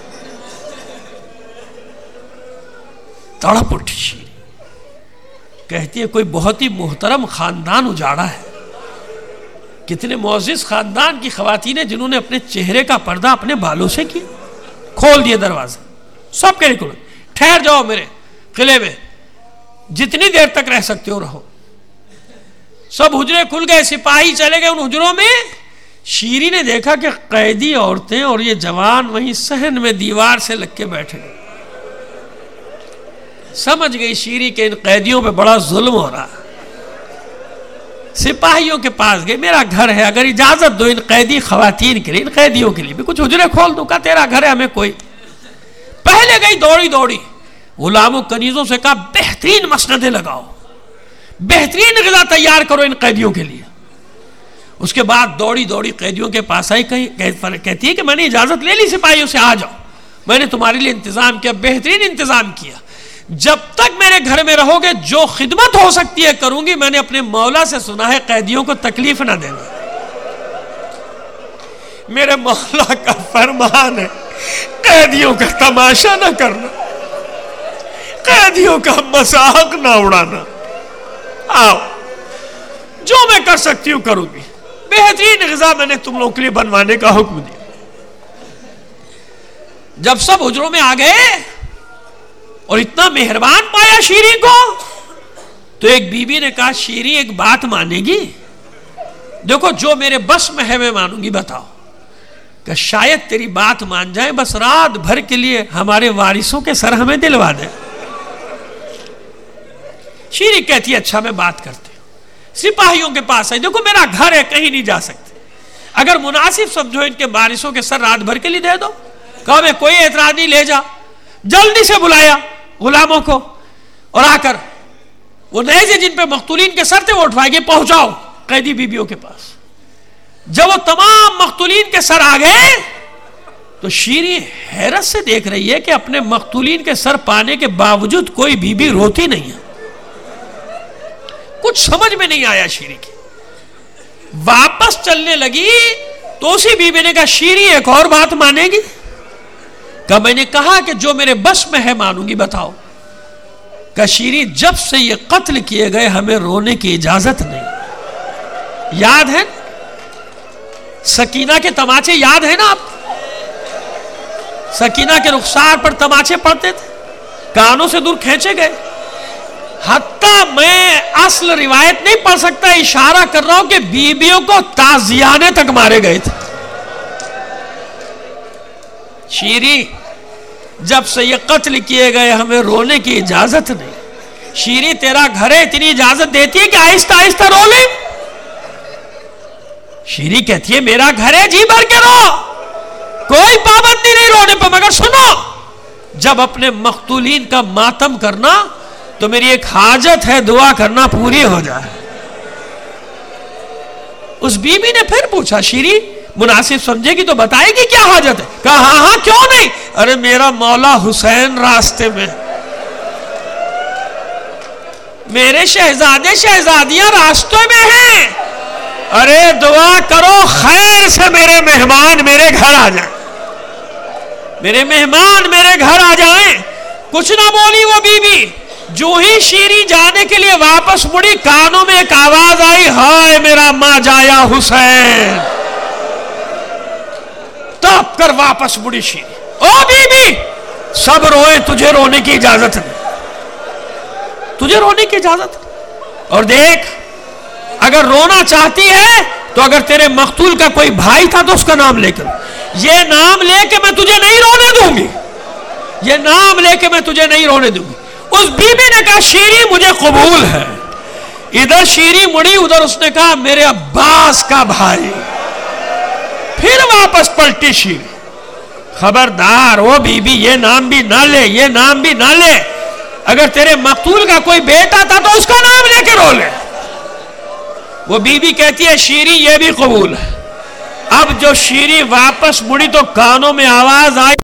تڑپ اٹھی شیری, کہتی ہے کوئی بہت ہی محترم خاندان اجاڑا ہے. کتنے معزز خاندان کی خواتین ہیں جنہوں نے اپنے چہرے کا پردہ اپنے بالوں سے کیا. کھول دیے دروازے, سب کے نکلو, ٹھہر جاؤ میرے قلعے میں, جتنی دیر تک رہ سکتے ہو رہو. سب حجرے کھل گئے, سپاہی چلے گئے ان حجروں میں. شیری نے دیکھا کہ قیدی عورتیں اور یہ جوان وہیں صحن میں دیوار سے لگ کے بیٹھے. سمجھ گئی شیری کہ ان قیدیوں پہ بڑا ظلم ہو رہا. سپاہیوں کے پاس گئے, میرا گھر ہے, اگر اجازت دو ان قیدی خواتین کے لیے, ان قیدیوں کے لیے بھی کچھ حجرے کھول دوں. کہا تیرا گھر ہے, ہمیں کوئی. پہلے گئی دوڑی دوڑی, غلاموں کنیزوں سے کہا بہترین مسندیں لگاؤ, بہترین غذا تیار کرو ان قیدیوں کے لیے. اس کے بعد دوڑی دوڑی قیدیوں کے پاس آئی, کہتی ہے کہ میں نے اجازت لے لی سپاہیوں سے, آ جاؤ, میں نے تمہارے لیے انتظام کیا, بہترین انتظام کیا. جب تک میرے گھر میں رہو گے جو خدمت ہو سکتی ہے کروں گی. میں نے اپنے مولا سے سنا ہے قیدیوں کو تکلیف نہ دینا. میرے مولا کا فرمان ہے قیدیوں کا تماشا نہ کرنا, قیدیوں کا مذاق نہ اڑانا. آؤ, جو میں کر سکتی ہوں کروں گی. بہترین غذا میں نے تم لوگوں کے لیے بنوانے کا حکم دیا. جب سب حجروں میں آ گئے اور اتنا مہربان پایا شیری کو, تو ایک بی بی نے کہا شیری ایک بات مانے گی؟ دیکھو جو میرے بس میں ہے میں مانوں گی, بتاؤ. کہ شاید تیری بات مان جائے, بس رات بھر کے لیے ہمارے وارثوں کے سر ہمیں دلوا دے. شیری کہتی ہے اچھا میں بات کرتے ہوں. سپاہیوں کے پاس آئی, دیکھو میرا گھر ہے, کہیں نہیں جا سکتے, اگر مناسب سمجھو ان کے وارثوں کے سر رات بھر کے لیے دے دو. کہا میں کوئی اعتراض نہیں, لے جا. جلدی سے بلایا غلاموں کو, اور آ کر وہ نیزے جن پہ مقتولین کے سر تھے وہ اٹھوائے گئے, پہنچاؤ قیدی بیبیوں کے پاس. جب وہ تمام مقتولین کے سر آ گئے تو شیری حیرت سے دیکھ رہی ہے کہ اپنے مقتولین کے سر پانے کے باوجود کوئی بیوی روتی نہیں ہے. کچھ سمجھ میں نہیں آیا شیری کی. واپس چلنے لگی تو اسی بیوی نے کہا شیری ایک اور بات مانے گی؟ کہ میں نے کہا کہ جو میرے بس میں ہے مانوں گی, بتاؤ. کہ شیری جب سے یہ قتل کیے گئے ہمیں رونے کی اجازت نہیں. یاد ہے سکینہ کے تماچے, یاد ہے نا آپ؟ سکینہ کے رخسار پر تماچے پڑتے تھے, کانوں سے دور کھینچے گئے. حتیٰ میں اصل روایت نہیں پڑھ سکتا, اشارہ کر رہا ہوں کہ بیبیوں کو تازیانے تک مارے گئے تھے. شیری جب سے یہ قتل کیے گئے ہمیں رونے کی اجازت نہیں. شیری تیرا گھر ہے، اتنی اجازت دیتی ہے کہ آہستہ آہستہ رو لیں؟ شیری کہتی ہے میرا گھر ہے، جی بھر کے رو، کوئی پابندی نہیں رونے پہ، مگر سنو جب اپنے مقتولین کا ماتم کرنا تو میری ایک حاجت ہے، دعا کرنا پوری ہو جائے۔ اس بی بی نے پھر پوچھا شیری مناسب سمجھے گی تو بتائے گی کیا حاجت ہے؟ کہا ہاں ہاں کیوں نہیں، ارے میرا مولا حسین راستے میں، میرے شہزادے شہزادیاں راستے میں ہیں، ارے دعا کرو خیر سے میرے مہمان میرے گھر آ جائیں، میرے مہمان میرے گھر آ جائیں۔ کچھ نہ بولی وہ بی بی، جو ہی شیری جانے کے لیے واپس مڑی کانوں میں ایک آواز آئی، ہائے میرا ماں جایا حسین۔ تب کر واپس مڑی شیری، او بی بی سب روئے، تجھے رونے کی اجازت نہیں، تجھے رونے کی اجازت نہیں۔ اور دیکھ اگر رونا چاہتی ہے تو اگر تیرے مقتول کا کوئی بھائی تھا تو اس کا نام لے کر، یہ نام لے کے میں تجھے نہیں رونے دوں گی، یہ نام لے کے میں تجھے نہیں رونے دوں گی۔ اس بی بی نے کہا شیری مجھے قبول ہے، ادھر شیری مڑی، ادھر اس نے کہا میرے عباس کا بھائی، پھر واپس پلٹی شیری، خبردار وہ بی بی یہ نام بھی نہ لے، یہ نام بھی نہ لے، اگر تیرے مقتول کا کوئی بیٹا تھا تو اس کا نام لے کے رو لے۔ وہ بی بی کہتی ہے شیری یہ بھی قبول ہے۔ اب جو شیری واپس مڑی تو کانوں میں آواز آئی،